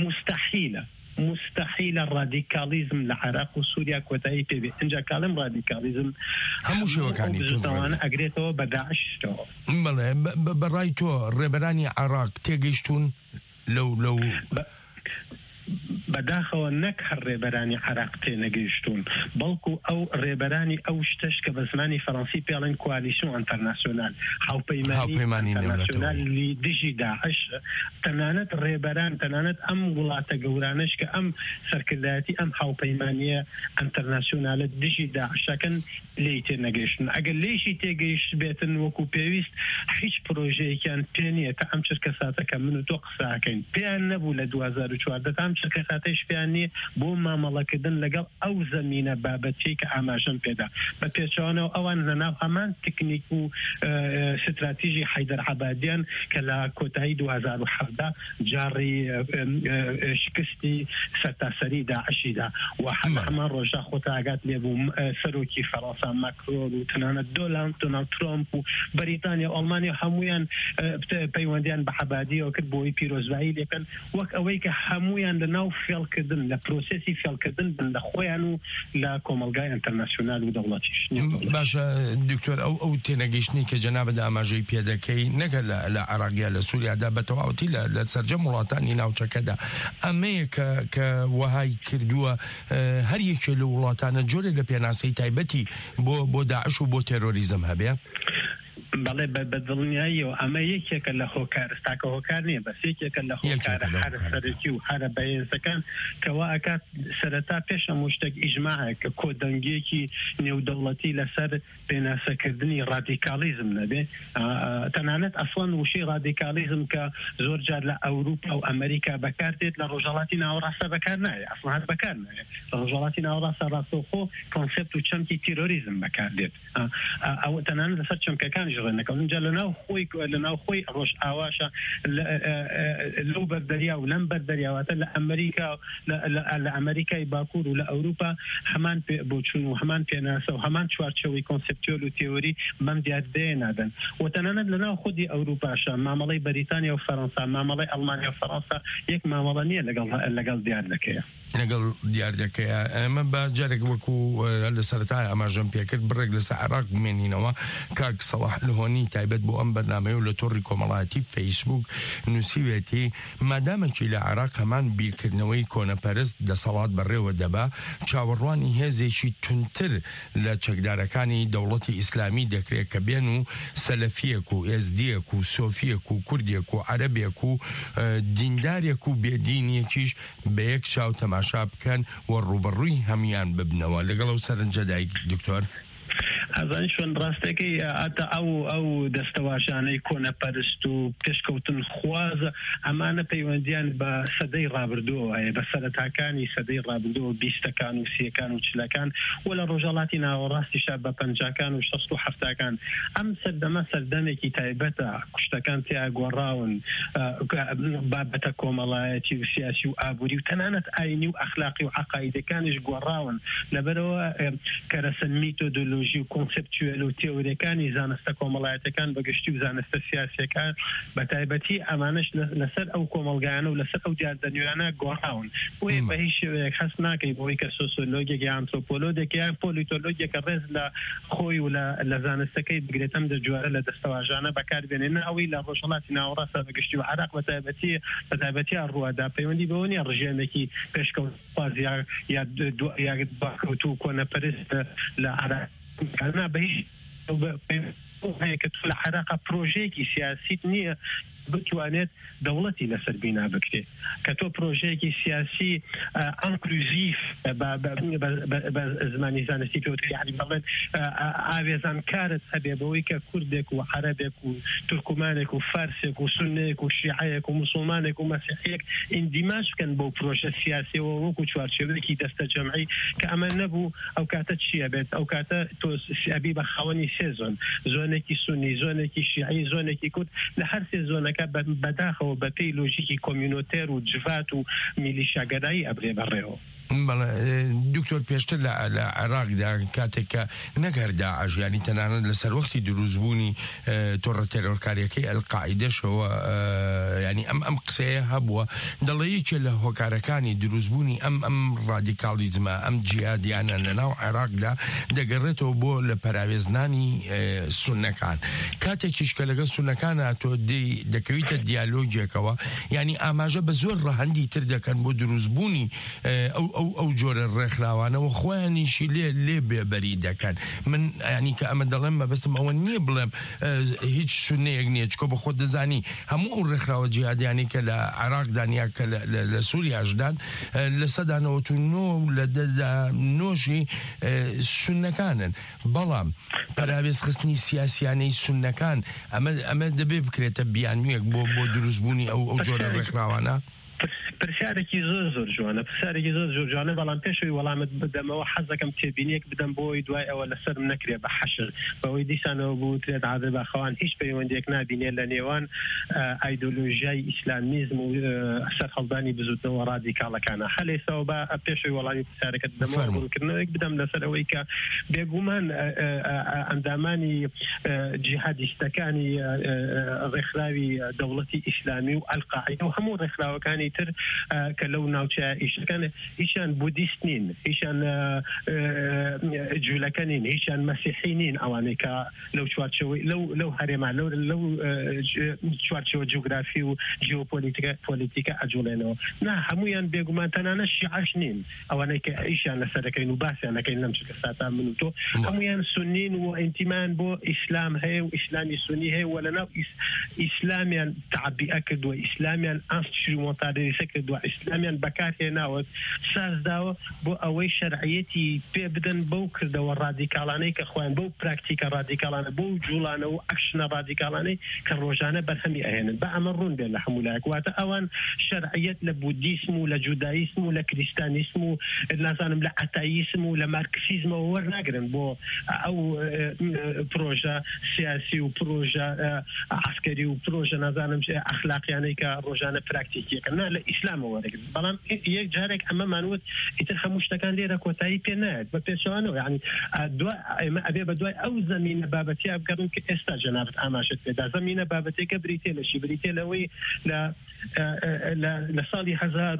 مستحيل الراديكاليزم لعراق وسوريا كوتاي بي انجا كلام راديكاليزم همو شو كان يتون اغريتو بداعش تو برايتو ريبراني عراق تيجيشتون لو بەداخەوە نەک هەر ڕێبەرانی عێراق تێنەگەیشتون بەڵکو ئەو ڕێبەرانی ئەو شتەش کە بە زمانی فەڕەنسی پێڵێن کوالیسیۆن ئینتەرناسیۆنال هاوپەیمانی ئینتەرناسیۆنالی دژی داعش تەنانەت ڕێبەران تەنانەت ئەم وڵاتە گەورانش کە ئەم سەرکردایەتی ئەم هاوپەیمانیە ئینتەرناسیۆنالە دژی داعشەکەن لێی تێنەگەیشتن ئەگەر لێیشی تێگەیشت بێتن وەکو پێویست هیچ پرۆژەیەکیان پێ نییە تا ئەم چرکە ساتەکە من و تۆ قساکەین پێیان نەبوو لە 2014 تا ئەم چرکە ساتەی شپیان نییە بۆ مامەڵەکردن لەگەڵ ئەو زەمینە بابەتی کە ئاماژەم پێدا بە پێچەوانەوە ئەوان لەناو هەمان تکنیک و استراتیژی حەیدەر عەبادیان کە لە کۆتایی 2017 جاری شکستی سەرتاسەری داعشیدا و هەمان ڕۆژە خۆت ئاگات لێبوو سەرۆکی فەڕەنسا ماکرۆن و تەنانەت دۆنالد ترۆمپ و بەریتانیا و ئەڵمانیا هەمویان پەیوەندیان بە عەبادیەوە کرد بۆی پیرۆزبایی لێکەن وەک ئەوەی کە هەمویان لەناو فێڵکردن لە پرۆسێسی فێڵکردن بن لە خۆیان و لە کۆمەلگای ئینتەرناسیۆنال و دەوڵەتیش. باشە دکتۆر ئەو تێنەگەیشتنی کە جەنابەت ئاماژەی پێ دەکەی نەگە لە عێراقیا لە سووریادا بە تەواوەتی لە سەرجەم وڵاتانی ناوچەکەدا ئەمەیە کە وەهای کردووە هەر یەکێ لە وڵاتانە جۆرە لە پێناسەی تایبەتی بۆ داعش و بۆ تێرۆریزم هەبێ؟ بەڵێ بەدڵنیاییەوە ئەمە یەکێکە لە هۆکارستاکە هۆکار نییە بەس یەکێکە لە هۆکارە هەرە سەرەکی و هەرە بەهێزەکان کەوا ئەکات سەرەتا پێش هەموو شتێک ئیژماعە کە کۆدەنگێکی نێودەوڵەتی لەسەر پێناسەکردنی ڕادیکالیزم نەبێ تەنانەت ئەسڵەن وشەی ڕادیکالیزم کە زۆر جار لە ئەوروپا و ئەمریکا بەکاردێت لە ڕۆژهەڵاتی ناوەڕاستە بەکار نایە ئەسڵەن هەر بەکار نایە لە ڕۆژهەڵاتی ناوەڕاستە ڕاستەوخۆ کۆنسێپت و چەمکی تیرۆریزم بەکاردێت ئەوە تەنانەت لەسەر چەمکەکانی اینجا لەناو خۆی ڕۆژ ئاواشە لەو بەردەریا و لەم بەردەریاواتە لە ئەمریکا لە ئەمریکای باکوور و لە ئەوروپا هەمان بۆچوون و هەمان پێناسە و هەمان چوارچەوەی کۆنسپچۆل و تێوری بەم دیاردەیە نادەن و تەنانەت لەناو خودی ئەوروپاشە مامەڵەی بەریتانیا و فەڕەنسا مامەڵەی ئەڵمانیا و فەڕەنسا یەک مامەڵە نییە لەگەڵ دیاردەکەیە لەگەڵ دیاردەکەیە ئەمە بە جارێک وەکو لە سەرەتای ئاماژەم پێکرد بڕێک لەسەر عێراق بمێنینەوە کاک سەڵاح لە هۆنی تایبەت بۆ ئەم بەرنامەیە و لە تۆڕی کۆمەڵایەتی فەیسبوک نووسیوێتی مادامەکی لە عێراق هەمان بیرکردنەوەی کۆنەپەرست دەسەڵات بەڕێوە دەبا چاوەڕوانی هێزێکی تونتر لە چەکدارەکانی دەوڵەتی ئیسلامی دەکرێت کە بێن و سەلەفیەک و ئێزدیەک و سۆفیەک و کوردیەک و عەرەبێک و دیندارێک و بێدینیەکیش بە یەک چاو تەماشا بکەن و ڕوبەڕووی هەمیان ببنەوە لەگەڵ ئەو سەرنجەدای دکتۆر. ئەزان شوێن ڕاستەکەی ئاتا ئەو دەستەواشانەی کۆنەپەرست و پێشکەوتن خوازە ئەمانە پەیوەندیان بە سەدەی ڕابردووە هەیە بە سەرەتاکانی سەدەی ڕابردووە 20ەکان و 30ەکان و 40ەکان و لە ڕۆژهەڵاتی ناوەڕاستیشا بە 50ەکان و 60 و 70ەکان ئەم سەردەمە سەردەمێکی تایبەتە کوشتەکان تیا گۆڕاون بابەتە کۆمەڵایەتی و سیاسی و ئابووری و تەنانەت ئاینی و ئەخلاقی و عەقایدەکانیش گۆڕاون لەبەرەوە کەرەسەن میتۆدۆلۆژی و کۆنسپچوێل و تێوریەکانی زانستە کۆمەڵایەتەکان بەگشتی و زانستە سیاسیەکان بە تایبەتی ئەمانش لەسەر ئەو کۆمەلگایانە و لەسەر ئەو دیاردەنوێرانە گۆڕاون وێ بە هیچ شێوەیەک هەست ناکەی بۆی کە سۆسیۆلۆژێک یا ئەنترۆپۆلۆژێک یا پۆلیتۆلۆژێک کە ڕێز لە خۆی و لە زانستەکەی بگرێت ئەم جوارە لە دەستەواژانە بەکاربێنێنە ئەوەی لە ڕۆژهەڵاتی ناوەڕاستە بەگشتی و عێراق بە تایبەتی ڕووادا پەیوەندی بەوە نیە ڕژێمێکی پێشکەوتخواز یا باکەوت و کۆنەپەرست لە عێراق كان بهيج هيك تدخل عراقة بروجيكي سياسي نية بتوانێت دەوڵەتی لەسەر بینا بکرێ کە تۆ پرۆژەیەکی سیاسی ئەنکلوزیف بە زمانی زانستی پێوتری یعنی بڵێن ئاوێزانکارت هەبێ بەوەی کە کوردێک و عەرەبێک و تورکمانێک و فارسێک و سوننێک و شیعەیەک و مسلمانێک و مەسیحیەک ئیندیماج بکەن بۆ پرۆژە سیاسیەوە وەکو چوارچێوەیەکی دەستە جەمعی کە ئەمە نەبوو ئەو کاتە چییە بێت ئەو کاتە تۆ ئەبی بە خاوەنی سێ زۆنێکی سونی زۆنێکی شیعی زۆنێکی کورد لە هەر سێ زۆنەکە بەداخەوە بە پێی لۆژیکی کۆمیونۆتێر و جڤات و میلیشیاگەرایی ئەبرێ بەڕێوە. دکتۆر پێشتر لە عێراقدا کاتێک کە نەگەر داعش ینی تەنانەت لەسەر وەختی دروستبوونی تۆڕە تێرۆرکاریەکەی ئەلقاعیدەشەوە ینی ئەم قسەیە هەبووە دەڵێ یەکێ لە هۆکارەکانی دروستبوونی ئەم ڕادیکالیزمە ئەم جیهادیانە لەناو عێراقدا دەگەڕێتەوە بۆ لە پەراوێزنانی سوننەکان کاتێکیش کە لەگەڵ سوننەکانە تۆ دەکەویتە دیالۆجێکەوە ینی ئاماژە بە زۆر ڕەهەندی تر دەکەن بۆ دروستبوونی ئەو جۆرە ڕێکخراوانەوە خۆیانیشی لێ بێبەری دەکەن من ینی کە ئەمە دەڵێم مەبەستم ئەوە نییە بڵێم هیچ سونەیەک نییە چکۆ بە خۆت دەزانی هەموو ئەو ڕێکخراوە جیهادیانی کە لە عێراقدانیا کە لە سووریاشدان لە سەدانەوەت و لە نۆژی سوننەکانن بەڵام پەراوێزخستنی سیاسیانەی سوننەکان ئەمە دەبێ بکرێتە بیانویەک بۆ دروستبوونی ئەو جۆرە ڕێکخراوانە پرسیارێکی زۆر جوانە پرسیارێکی زۆر جوانە بەڵام پێشەوەی وەڵامت بدەمەوە حەزەکەم تێبینیەک بدەم بۆی دوای ئەوە لەسەرم نەکرێ بە حەشر بەوەی دیسانەوە بوو ترێت عادە باخەوان هیچ پەیوەندێک نابینێ لە نێوان ئایدۆلۆژیای ئیسلامیزم و سەرهەڵدانی بزوتنەوە ڕادیکاڵەکانە هەلێسەوە بە پێشەوەی وەڵامی پرسیارەکەت بدەمەوەکردنەوەیەک بدەم لەسەر ئەوەی کە بێگومان ئەندامانی جیهادیستەکانی ڕێکخراوی دەوڵەتی ئیسلامی و ئەلقاعیدە و هەموو ڕێکخراوەکانی تر کە لەو ناوچە ئیشەکان هیچیان بودیست نین هیچیان جوولەکە نین هیچیان مەسیحی نین ئەوانەی کە لەو چوارچەوەی لەو هەرێما لەو چوارچەوە جیۆگرافی و جیۆپۆلیتیکە ئەجوڵێنەوە نا هەمویان بێگومان تەنانە شیعەش نین ئەوانەی کە ئیشیان لەسەرەکەین و باسییان نەکەین لەم چکە ساتا من و تۆ هەمویان سونین و ئینتیمان بۆ ئیسلام هەیە و ئیسلامی سونی هەیە و لەناو ئیسلامیان تعبیئە کردووە ئیسلامیان ئانسترومۆنتالیزە کردووە ئیسلامیان بەکارهێناوە سازداوە بۆ ئەوەی شەرعیەتی پێ بدەن بەو کردەوە ڕادیکاڵانەی کە خۆیان بەو پراکتیکە ڕادیکاڵانە بۆ جوڵانە و ئەکشنە ڕادیکاڵانەی کە ڕۆژانە بەرهەمی ئەهێنن بە ئەمە ڕوون بێن لە هەموو لایەک واتە ئەوان شەرعیەت لە بودیسم و لە جودایسم و لە کریستانیسم و نازانم لە ئەتاییسم و لە مارکسیزمەوە وەرناگرن بۆ ئەو پرۆژە سیاسی و پرۆژە عسکەری و پرۆژە نازانم ئەخلاقیانەی کە ڕۆژانە پراکتیکیەکەن لە ئیسلامەوە وەرەگرن بەڵام یەک جارێک ئەمە مانوت ئیتر هەموو شتەکان لێرە کۆتایی پێ نایەت بە پێشەوەنەوە یعنی ئێمە ئەبێ بە دوای ئەو زەمینە بابەتی بگەڕین کە ئێستا جەنابەت ئاماژەت پێدا زەمینە بابەتێکە بریتێ لە شی بریتێ لەوەی لە ساڵی 1000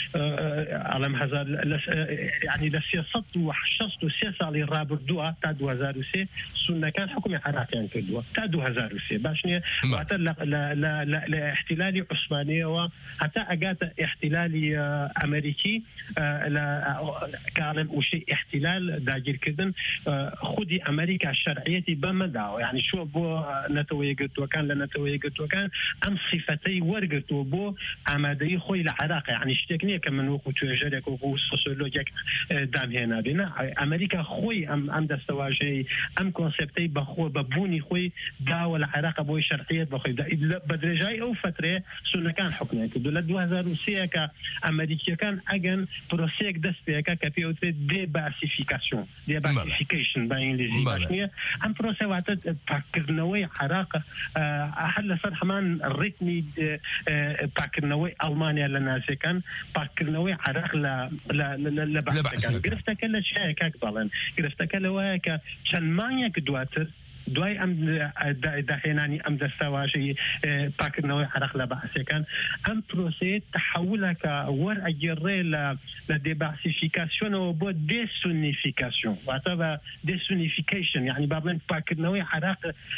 يعني لە 363 ساڵی ڕابردووە تا 2003 سونەکان حکومی عراقیان کردووە تا 2003 باش نییە واتە لە احتلالی عوسمانیەوە هەتا ئەگاتە احتلالی ئەمریکی کاڵم وشەی احتلال داگیرکردن خودی ئەمریکا شەرعیەتی بەمەداوە یعنی شو بۆ نەتەوە یەکگرتووەکان لە نەتەوە یەکگرتووەکان ئەم صفەتەی وەرگرتووە بۆ ئامادەیی خۆی لە عراق یعنی شتێک نییە کە من وەکو توێژەرێک وەکو سۆسیۆلۆژێک دامهێنابێنە ئەمریکا خۆی ئەم دەستەواژەی ئەم کۆنسپتەی بەخۆ بەبوونی خۆی داوە لە عراق بۆی شەرعیەت بەخۆی بە درێژای ئەو فترێ سونەکان حکومیان کردو لە 2003 کە ئەمریکیەکان ئەگەن پرۆسەیەک دەست پێەکە کە پێوترێت دێباسیفیکاسیۆن دێباسیفیکیشن بە ئینگلیزی باش نییە ئەم پرۆسە واتە پاکردنەوەی عراق هەر لەسەر هەمان ڕیتمی پاکردنەوەی ئەڵمانیا لە نازیەکان پاکردنەوەی عراق لە بەعسەکان گرفتەکە لە چایە کاک باڵێن گرفتەکە لەوەیە کە چەند مانگێک دواتر دوای ئەم داهێنانی ئەم دەستەواژەی پاکردنەوەی عراق لە بەعسەکان ئەم پرۆسەیە تحولەکە وەرئەگێڕێ لە دێباسیفیکاسیۆنەوە بۆ دێسونیفیکاسیۆن واتە بە دێسونیفیکیشن یعنی با بڵێن پاکردنەوەی عراق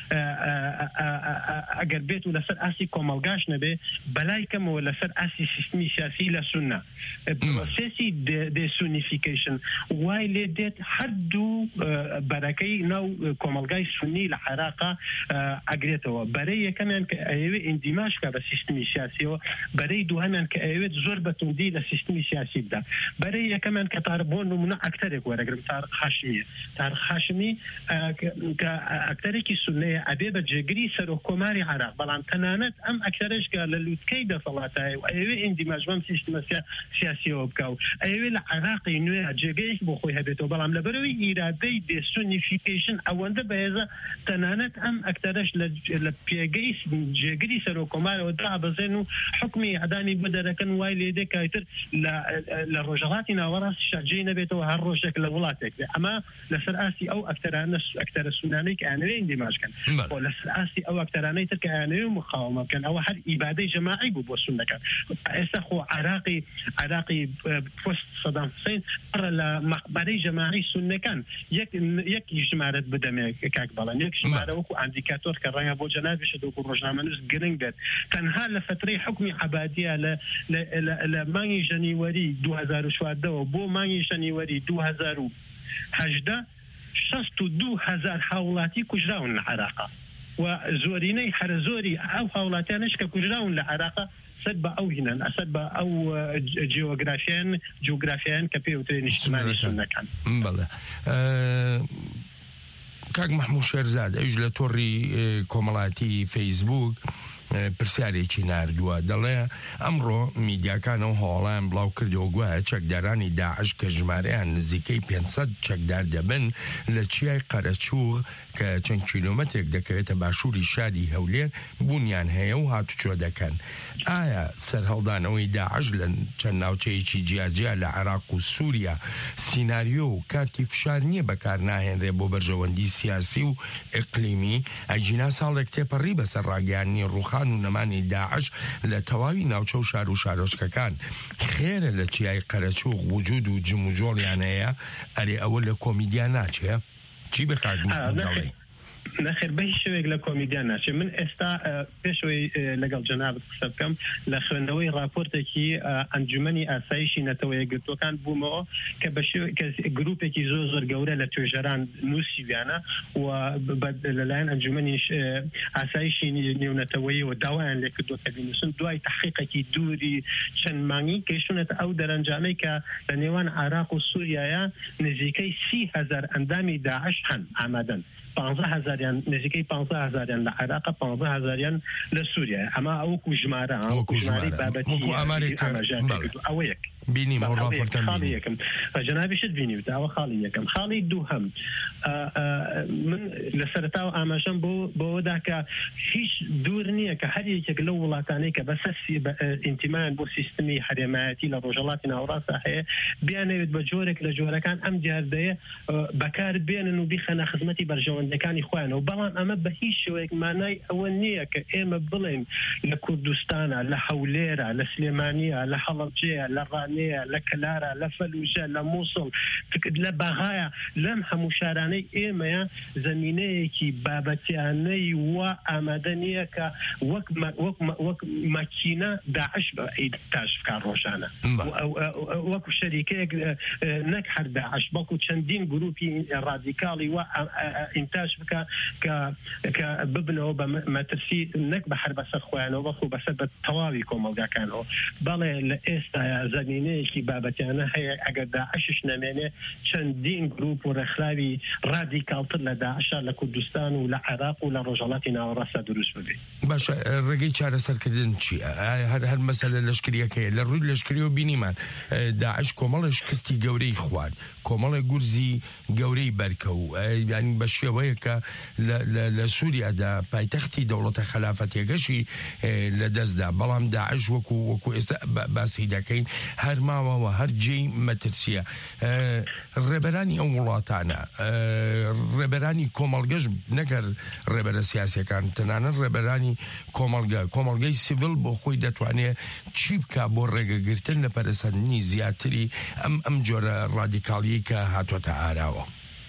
ئەگەر بێت و لەسەر ئاسی کۆمەلگاش نەبێ بەلای کەمەوە لەسەر ئاسی سیستمی سیاسی لە سونە پرۆسێسی دێسونیفیکیشن وای لێ دێت هەردوو بەرەکەی ناو کۆمەلگای سونی لە عراقا ئەگرێتەوە بەرەی یەکەمیان کە ئەوێ ئیندیماشکە بە سیستمی سیاسیەوە بەرەی دوهەمیان کە ئەوێت زۆر بەتوندی لە سیستمی سیاسی بدا بەرەی یەکەمیان کە بۆ نمونە ئەکتەرێک وەرەگرم تارق خاشمی کە ئەکتەرێکی سونەیە ئەبێ بە جێگری سەرۆکۆماری عراق بەڵام تەنانەت ئەم ئەکتەرشکە لە لووتکەی دەسەڵاتایە و ئەوێ ئیندیماژمەم سیستمە سیاسیەوە بکە و ئەوێ لە عراقی نوێ جێگەیەک بۆ خۆی هەبێتەوە بەڵام لەبەرەوەی ئیرادەی دێسونیفیکیشن ئەوەندە بەهێزە تەنانەت ئەم ئەکتەرش لە پێگەی جێگری سەرۆکۆمارەوە دابەزێن و حکمی ئەدامی بۆ دەرەکەن وای لێ دێکایتر لە ڕۆژهەڵاتی ناوەڕاست شەرجەی نەبێتەوە هەر ڕۆژێک لە وڵاتێک بێ ئەمە لەسەر ئاسی ئەو ئەکتەرە سونانەی کە ئەنوێ ئیندیماژکەن بۆ لەسەر ئاسی ئەو ئەکتەرانەی تر کە ئەنوێ مقاومە بکەن ئەوە هەر ئیبادەی جەماعی بوو بۆ سونەکان ئێستا خۆ عراقی پۆست سەدام حوسێن پڕە لە مەقبەرەی جەماعی سونەکان یەک ژمارەت بدەمێ کاک باڵێن یەک ژمارە وەکو ئاندیکاتۆر کە ڕەنگە بۆ جەنابیشە وەکو ڕۆژنامەنووس گرنگ بێت تەنها لە فترەی حکمی عەبادیە لە مانگی ژەنیوەری 2014 بۆ مانگی ژەنیوەری 2018 62,000 هاوڵاتی کوژراون لە عراقا و زۆرینەی هەر زۆری ئەو هاوڵاتیانش کە کوژراون لە عراقا سەد بە ئەو هینن ئەسەد بە ئەو جیۆگرافیان کە پێوترێن نیشتمانی سونەکان بەڵێ کاک محمود شێرزاد ئەوش لە تۆڕی کۆمەڵایەتی فەیسبوک پرسیارێکی ناردووە دەڵێ ئەمڕۆ میدیاکانەوە هەواڵیان بڵاو کردەوە گوایە چەکدارانی داعش کە ژمارەیان نزیکەی 500 چەکدار دەبن لە چیای قەرەچووغ کە چەند کیلۆمەتێک دەکەوێتە باشووری شاری هەولێر بوونیان هەیە و هاتوچۆ دەکەن ئایا سەرهەڵدانەوەی داعش لە چەند ناوچەیەکی جیاجیا لە عێراق و سووریا سیناریۆ و کارتی فشار نییە بەکار ناهێنرێ بۆ بەرژەوەندی سیاسی و ئیقلیمی ئەجینا ساڵێک تێپەڕی بەسەر ڕاگەیاندنی ڕووخان و نەمانی داعش لە تەواوی ناوچە و شار و شارۆچکەکان خێرە لە چیای قەرەچووغ وجود و جم و جۆڵیان هەیە ئەرێ ئەوە لە کۆمیدیا ناچێ چی بخاگم دەڵێ نەخێر بە هیچ شوێک لە کۆمیدیان ناچێت من ئێستا پێشەوەی لەگەڵ جەنابەت قسە بکەم لە خوێندنەوەی راپۆرتێکی ئەنجومەنی ئاسایشی نەتەوە یەکگرتووەکان بوومەوە کە گروپێکی زۆر گەورە لە توێژەران نووسیویانە و لەلایەن ئەنجومەنی ئاسایشی نێونەتەوەیی و داوایان لێ کردووە کە بینووسن دوای تەحقیقێکی دووری چەند مانگی کەیشونەتە ئەو دەرەنجامەی کە لە نێوان عێراق و سووریایە نزیکەی 30,000 ئەندامی داعش هەن ئامادەن 15,000 نزیکەی 15,000 لە عێراق 15,000 لە سووریا ئەمە ئەوەکو ژمارە ئەوەکو ژمارەی بابەتی ئەوە یەک بینی خاڵی یەکەم جەنابی شت بینی وتاوە خاڵی یەکەم خاڵی دووهەم من لە سەرەتاوە ئاماژەم بۆەوەدا کە هیچ دوور نییە کە هەر یەکێک لەو وڵاتانەی کە بەسەر ئینتیمان بۆ سیستمی هەرێمایەتی لە ڕۆژهەڵاتی ناوەڕاستە هەیە بیانەوێت بە جۆرێک لە جۆرەکان ئەم دیاردەیە بەکار بێنن و بیخەنە خزمەتی بەرژەوەندەکانی خۆیانەوە بەڵام ئەمە بە هیچ شێوەیەک مانای ئەوە نییە کە ئێمە بڵێن لە کوردستانە لە هەولێرە لە سلێمانیە لە هەڵەبجەیە لە ڕانەیە لە کەلارە لە فەلوجە لە مووسڵ لە بەغایە لەم هەموو شارانەی ئێمەیە زەمینەیەکی بابەتیانەی وا ئامادە نییە کە وەک ماکینە داعش تاش بکار ڕۆژانە وەکو شەریکەیەک نەک هەر داعش بەڵکو چەندین گروپی رادیکاڵی وا ئینتاژ بکە کە ببنەوە بە مەترسی نەک بە هەر بەسەر خۆیانەوە بەخۆ بەسەر بە تەواوی کۆمەلگاکانەوە بەڵێ لە ئێستاە زەمینەیەکی بابەتیانە هەیە ئەگەر داعشش نەمێنێ چەندین گروپ و ڕێکخراوی رادیکالتر لە داعشە لە کوردستان و لە عێراق و لە ڕۆژهەڵاتی ناوەڕاستە دروست ببێت. باشە ڕێگەی چارەسەرکردن چی؟ هەر مەسەلە لەشکریەکەیە لە ڕووی لەشکریەوە بینیمان داعش کۆمەڵە شکستی گەورەی خوارد کۆمەڵە گورزی گەورەی بەرکەو ینی بە شێوەیە کە لە سووریادا پایتەختی دەوڵەتە خلافەتێگەشی لەدەستدا بەڵام داعش وەکو ئێستا باسی دەکەین هەر ماوەوە هەر جێی مەترسیە ڕێبەرانی ئەو وڵاتانە ڕێبەرانی کۆمەڵگەش نەگەر ڕێبەرە سیاسیەکان تەنانەت ڕێبەرانی کۆمەڵگەی سیڤیل بۆ خۆی دەتوانێت چی بکە بۆ ڕێگەگرتن لە پەرەسەندنی زیاتری ئەم جۆرە ڕادیکاڵیی کە هاتوۆتە ئاراوە.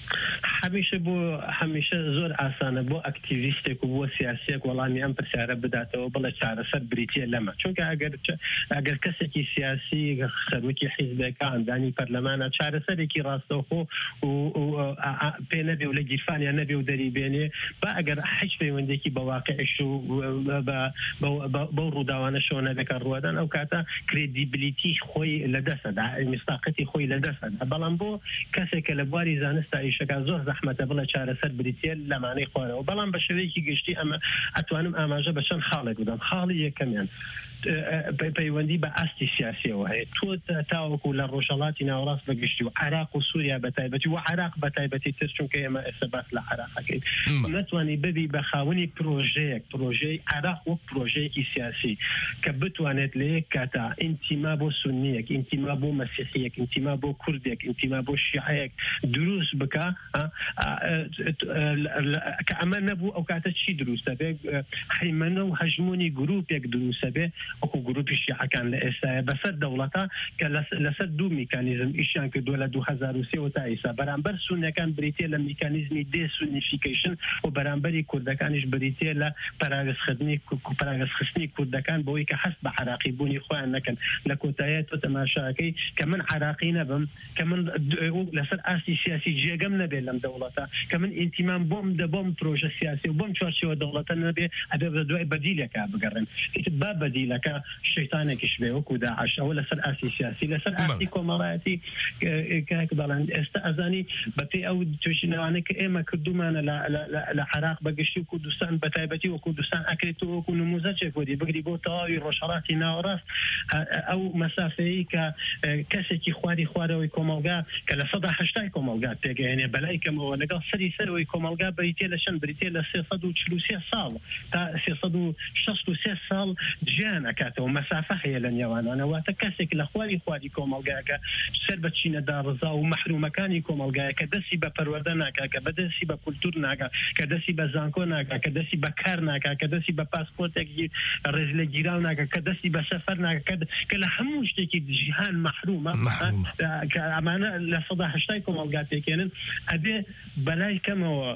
هەمیشە زۆر ئاسانە بۆ ئەکتیڤیستێک و بۆ سیاسیەک وەڵامی ئەم پرسیارە بداتەوە بڵێ چارەسەر بریتیە لەمە چونکە ئەگەر کەسێکی سیاسی خەروکی حیزبێکە ئەندانی پەرلەمانە چارەسەرێکی ڕاستەوخۆ پێ نەبێ و لە گیرفانیان نەبێ و دەریبێنێ با ئەگەر هیچ پەیوەندێکی بە واقعش و بەو ڕووداوانە شۆ نەبێکە ڕوادان ئەو کاتە کردیبلیتی خۆی لەدەستەدا مستاقەتی خۆی لەدەستەدا بەڵام بۆ کەسێکە لە بواری زانستا ئیشەکە زۆر زەحمەتە بڵێ چارەسەر بریتیە لەمانەی خوارەوە بەڵام بە شێوەیەکی گشتی ئەمە ئەتوانم ئاماژە بە چەند خاڵێک بدەم. خاڵی یەکەمیان پەیوەندی بە ئاستی سیاسیەوە هەیە تۆ تاوەکو لە ڕۆژهەڵاتی ناوەڕاست بەگشتی و عێراق و سووریا بەتایبەتی و عێراق بەتایبەتی تر چونکە ئێمە ئێستا باس لە عێراقەکەین نەتوانی ببی بە خاوەنی پرۆژەی عێراق وەک پرۆژەیەکی سیاسی کە بتوانێت لە یەک کاتا ئینتیما بۆ سونیەک ئینتیما بۆ مەسیحیەک ئینتیما بۆ کوردێک ئینتیما بۆ شیعەیەک دروست بکە کە ئەمە نەبوو ئەو کاتە چی دروستە بێ حیمەنە و هەژمۆنی گروپێک دروستە بێ وەکو گروپی شیعەکان لە ئێستاە بەسەر دەوڵەتە کە لەسەر دوو میکانیزم ئیشیان کردووە لە 2023 تا ئێستا بەرامبەر سونیەکان بریتیە لە میکانیزمی دیسونیفیکیشن و بەرامبەری کوردەکانیش بریتیە لە پاراگەزخستنی کوردەکان بەوەی کە هەست بە عراقی بوونی خۆیان نەکەن لە کۆتاییە تۆ تەماشاکەی کە من عراقی نەبم کە من لەسەر ئاستی سیاسی جێگەم نەبێت لەم دەوڵەتە کە من ئینتیمان بۆم پرۆژە سیاسی و بۆم چوارچێوە دەوڵەتە نەبێ ئەبێ بە دوای بەدیلەکە بگەڕێن با بەدیلەکە شەیتانێکیش بێ وەکو داعش ئەوە لەسەر ئاسی سیاسی لەسەر ئاسی کۆمەڵایەتی بەڵام ئێستا ئەزانی بەپێی ئەو توێژینەوانەی کە ئێمە کردومانە لە عێراق بەگشتی و کوردستان بەتایبەتی و کوردستان ئەکرێتەوە وەکو نموزەچێک وەری بگری بۆ تەواوی ڕۆژهەڵاتی ناوەڕاست ئەو مەسافەیە کە کەسێکی خوارەوەی کۆمەڵگا کە لە 180 کۆمەڵگا تێگەهێنێ بەلای کەمەوە لەگەڵ سەرەوەی کۆمەڵگا بریتێ لە چەند بریتێ لە 343 ساڵ تا 363 ساڵ گیان ئەکاتەوە مەسافە هەیە لە نێوانانەواتە کەسێک لە خواری کۆمەڵگایەکە سەر بە چینەدا ڕزا و مەحرومەکانی کۆمەڵگایە کە دەستی بە پەروەردە ناکا کە بەدەستی بە کولتور ناکا کە دەستی بە زانکۆ ناکا کە دەستی بە کار ناکا کە دەستی بە پاسپۆرتێکی ڕێز لە گیراو ناکا کە دەستی بە سەفەر ناکا کە لە هەموو شتێکی جیهان مەحرومە کە ئەمانە لە 180 کۆمەڵگا تێکێنن ئەبێ بەلای کەمەوە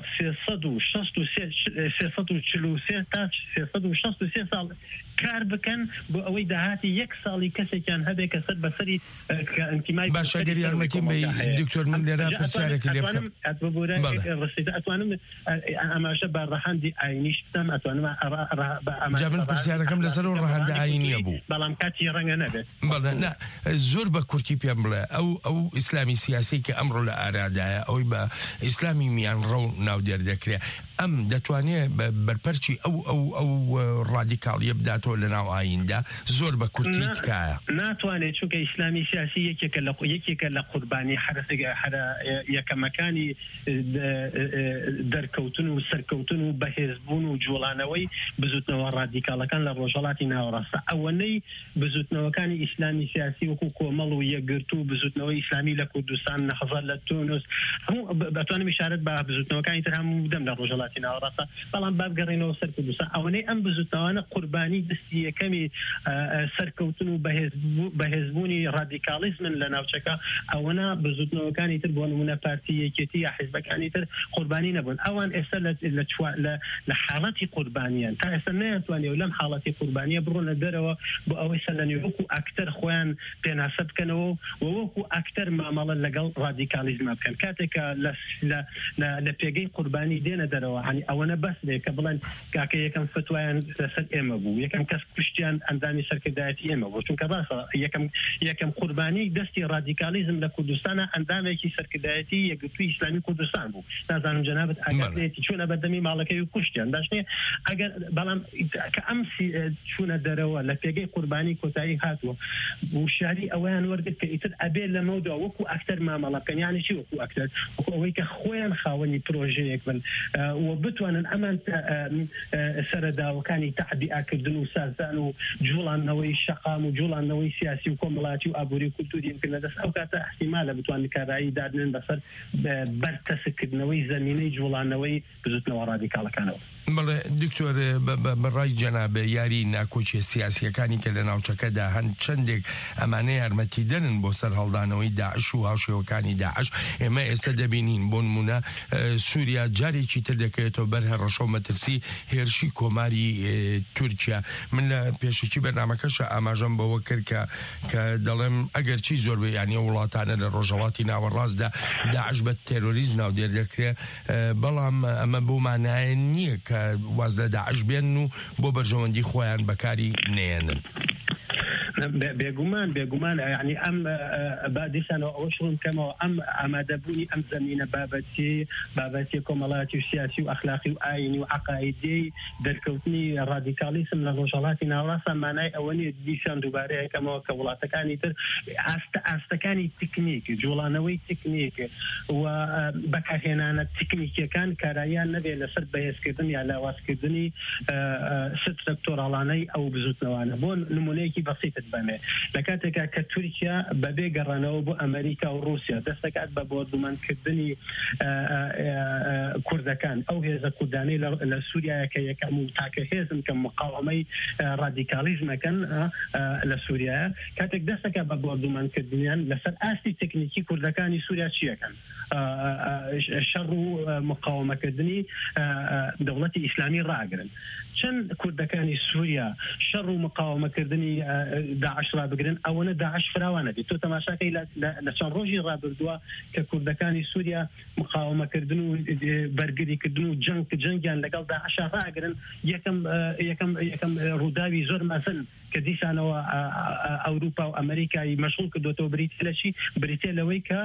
343 تا 363 ساڵ کار بکەن بۆ ئەوەی داهاتی یەک ساڵی کەسێکیان هەبێ کە سەر بەسەری ئەنتیمای باش ئەگەر یارمەتیم بە دکتۆر من لێرە پرسیارێکی لێ بکەم ئەتوانم ئاماژە بە ڕەهەندی ئاینیش بدەم ئەتوانم من پرسیارەکەم لەسەر ئەو ڕەهەندە ئاینیە بوو بەڵام کاتی ڕەنگە نەبێت زۆر بە کورتی پێم بڵێ ئەو ئیسلامی سیاسی کە ئەمڕۆ لە ئارادایە ئەوەی بە ئیسلامی میان ڕەو ناو دەردەکرێت ئەم دەتوانێت بەرپەرچی ئەو ڕادیکاڵیە بداتەوە لە ناو ئایندا زۆر بە کورتی تکایە ناتوانێت چونکە ئیسلامی سیاسی یەکێکە لە قوربانی یەکەمەکانی دەرکەوتن و سەرکەوتن و بەهێزبوون و جوڵانەوەی بزوتنەوە ڕادیکاڵەکان لە ڕۆژهەڵاتی ناوەڕاستە ئەوەنەی بزوتنەوەکانی ئیسلامی سیاسی وەکو کۆمەڵ و یەکگرتو و بزوتنەوەی ئیسلامی لە کوردستان نەحەزار لە تونس هەموو بەتوانم ئیشارەت بە بزوتنەوەکانی تر هەموو بدەم لە ڕۆژهەڵاتی ناوەڕاستە بەڵام بابگەڕێنەوە سەر کوردستان ئەوەنەی ئەم بزوتنەوانە قوربانی دستی یەکەمی سەرکەوتن و بەهێزبوونی ڕادیکالیزمن لە ناوچەکە ئەوەنە بزوتنەوەکانی تر بۆ نمونە پارتی یەکێتی یا حیزبەکانی تر قوربانی نەبوون ئەوان ئێستا لە حاڵەتی قوربانیان تا ئێستا نەیانتوانێت لەم حاڵەتی قوربانیە بڕۆنە دەرەوە بۆ ئەوەی سەرلەنێ وەکو ئاکتەر خۆیان پێناسە بکەنەوە و وەکو ئاکتەر مامەڵە لەگەڵ ڕادیکالیزمە بکەن کاتێکە لە پێگەی قوربانی دێنە دەرەوە هەنی ئەوەنە بەس لێ کە بڵێن کاکە یەکەم فتوایان لەسەر ئێمە بوو یەکەم کەس کوشتیان ئەندامی سەرکردایەتی ئێمە بوو چونکە باسە یەکەم قوربانی دەستی ڕادیکالیزم لە کوردستانە ئەندامێکی سەرکردایەتی یەکگرتووی ئیسلامی کوردستان بوو نازانم جەنابەت ئاگاتێتی چوونە بەردەمی ماڵەکەی و کوشتیان داشتێ ئەگەر بەڵام کە ئەم چوونە دەرەوە لە پێگەی قوربانی کۆتایی هاتووە وشاری ئەویان وەرگرت کە ئیتر ئەبێ لەمەودا وەکو ئاکتەر مامەڵە بکەن یانی چی وەکو ئاکتەر وەکو ئەوەی کە خۆیان خاوەنی پرۆژەیەک بن و بتوانن ئەمان سەرەداوەکانی تەعبیئاکردن و سازدان و جوڵانەوەی شەقام و جوڵانەوەی سیاسی و کۆمەڵاتی و ئابووری کولتوری بکردنە دەست ئەو کاتە احتیمالە بتوانن کارایی دادنن بەسەر بەرتەسکردنەوەی زەمینەی جوڵانەوەی بزوتنەوە ڕادیکاڵەکانەوە. بەڵێ دکتۆر بەڕای جەنابە یاری ناکۆچیە سیاسیەکانی کە لە ناوچەکەدا هەن چەندێک ئەمانە یارمەتی دەنن بۆ سەر هەڵدانەوەی داعش و هاوشێوەکانی داعش ئێمە ئێستا دەبینین بۆ نمونە سووریا جارێکی تر دەکەوێتەوە بەر هەڕەشە و مەترسی هێرشی کۆماری تورکیا من لە پێشکی بەرنامەکەشە ئاماژەم بەوە کرد کە دەڵێم ئەگەر چی زۆر بێ یانی وڵاتانە لە ڕۆژهەڵاتی ناوەڕاستدا داعش بە تێرۆریزم ناو دەردەکرێت بەڵام ئەمە بۆ مانایە نییە کە واز لە داعش بێن و بۆ بەرژەوەندی خۆیان بەکاری نێنن. بێگومان یعنی ئەم بادیسانەوە ئەوە شڵم کەمەوە ئەم ئامادەبوونی ئەم زەمینە بابەتی کۆمەڵاتی و سیاسی و ئەخلاقی و ئاینی و عقایدی دەرکەوتنی ڕادیکالیسم لە ڕۆژهەڵاتی ناوەڕاستە مانای ئەوە نیە دیسان دووبارە یەکەمەوە کە وڵاتەکانی تر ئاستەکانی تکنیک جوڵانەوەی تکنیک و بەکارهێنانە تکنیکیەکان کاراییان نەبێت لەسەر بەهێزکردن یا لاوازکردنی سترکتۆراڵانەی ئەو بزوتنەوانە بۆ نمونەیەکی بەسیتت بەمێ لە کاتێکا کە تورکیا بەبێ گەڕانەوە بۆ ئەمریکا و رووسیا دەستەکات بە بۆردومانکردنی کوردەکان ئەو هێزە کوردانەی لە سووریایە کە یەکەم و تاکە هێزن کە مقاومەی ڕادیکالیزمەکەن لە سووریایە کاتێک دەستەکە بە بۆردومانکردنیان لەسەر ئاستی تکنیکی کوردەکانی سووریا چیەکەن شەڕ و مقاومەکردنی دەوڵەتی ئیسلامی ڕاگرن چەند کوردەکانی سووریا شەڕ و مقاومەکردنی داعش ڕابگرن ئەوەنە داعش فراوانە بێت تۆ تەماشاکەی لە چەند ڕۆژی ڕابردووە کە کوردەکانی سووریا مقاومەکردن و بەرگریکردن و جەنگیان لەگەڵ داعشا ڕاگرن یەکەم ڕووداوی زۆر مەزن کە دیسانەوە ئەوروپا و ئەمریکای مەشغول کردوتەوە بریتێ لەوەی کە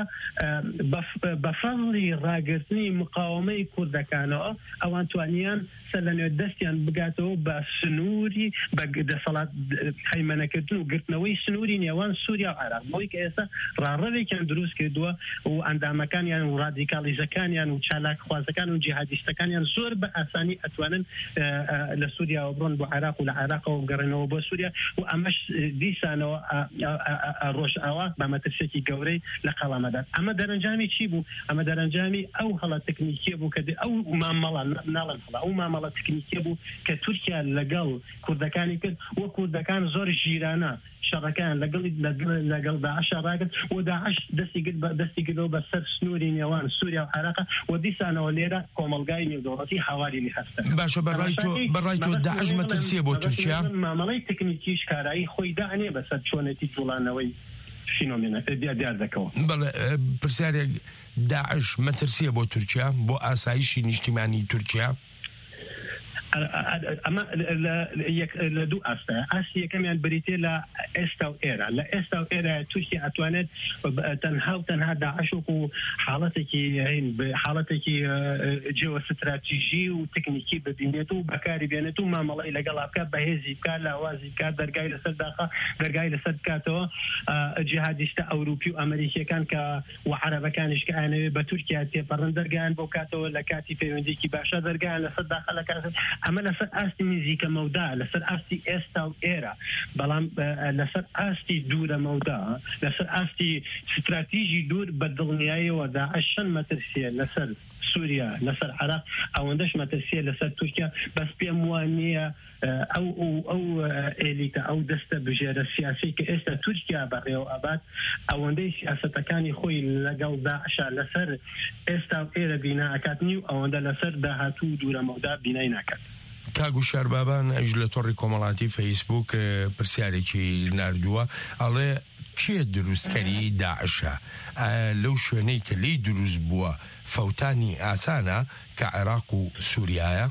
بە فەضلی ڕاگرتنی مقاومەی کوردەکانەوە ئەوان توانیان سەر لە نوێ دەستیان بگاتەوە بە سنووری بە دەسەڵات هەیمەنەکردن و گرتنەوەی سنووری نێوان سووریا و عێراق بۆی کە ئێستا ڕاڕەوێکیان دروست کردووە و ئەندامەکانیان و ڕادیکالیزەکانیان و چالاک خوازەکان و جیهادیستەکانیان زۆر بە ئاسانی ئەتوانن لە سووریا بڕۆن بۆ عێراق و لە عێراقەوە بگەڕێنەوە بۆ سووریا و ئەمەش دیسانەوە ڕۆژ ئاوا بە مەترسێکی گەورەی لە قەڵامەدات ئەمە دەرەنجامی چی بوو ئەمە دەرەنجامی ئەو هەڵە تکنیکیە بوو کە ئەو مامەڵە ناڵن هەڵە ئەو مامەڵە تکنیکیە بوو کە تورکیا لەگەڵ کوردەکانی کرد وە کوردەکان زۆر ژیرانە شەڕەکان لەگەڵ داعش ڕاگرت و داعش دەستی کردەوە بە سەر سنووری نێوان سووریا و عێراق و دیسانەوە لێرە کۆمەلگای نێودەوڵەتی هاواری هەستە باشە بەڕای تۆ داعش مەترسیە بۆ تورکیا مامەڵەی تکنیکیش کارایی خۆی دانێ بەسەر چۆنێتی جوڵانەوەی فینۆمێنە دیار دەکەوە بەڵێ پرسیارێک داعش مەترسیە بۆ تورکیا بۆ ئاسایشی نیشتیمانی تورکیا ئەمە لە دوو ئاستە ئاسی یەکەمیان بریتێ لە ئێستا و ئێرە لە ئێستا و ئێرە تورکیا ئەتوانێت تەنها داعش و حاڵەتێکی جیۆستراتیژی و تکنیکی ببینێت و بەکاری بێنێت و مامەڵی لەگەڵ بکات بەهێزی بکات لاوازی بکات دەرگای لەسەر داخە دەرگای لەسەر بکاتەوە جیهادیستە ئەوروپی و ئەمریکیەکان کە عەرەبەکانیش کە ئاینەوێ بە تورکیا تێپەڕن دەرگایان بۆ کاتەوە لە کاتی پەیوەندیکی باشە دەرگایان لەسەر داخە لە کات ئەمە لەسەر ئاستی نزیکە مەودا لەسەر ئاستی ئێستا و ئێرە بەڵام لەسەر ئاستی دوورە مەودا لەسەر ئاستی استراتیژی دوور بە دڵنیاییەوە داعش چەند مەترسیە لەسەر سووریا لەسەر عێراق ئەوەندەش مەترسیە لەسەر تورکیا بەس پێم وانە ئەو ئێلیتە ئەو دەستە بژێرە سیاسی کە ئێستا تورکیا بەڕێوە ئەبات ئەوەندەی سیاسەتەکانی خۆی لەگەڵ داعشە لەسەر ئێستا و ئێرە بینا ئەکاتنی و ئەوەندە لەسەر داهاتوو دوورە مەودا بینای ناکات. کاگو شاربابان ئەویش لە تۆڕی کۆمەڵاتی فەیسبوک پرسیارێکی ناردووە ئەڵێ کێ دروستکەری داعشە لەو شوێنەی کە لی دروست بووە فەوتانی ئاسانە کە عێراق و سووریایە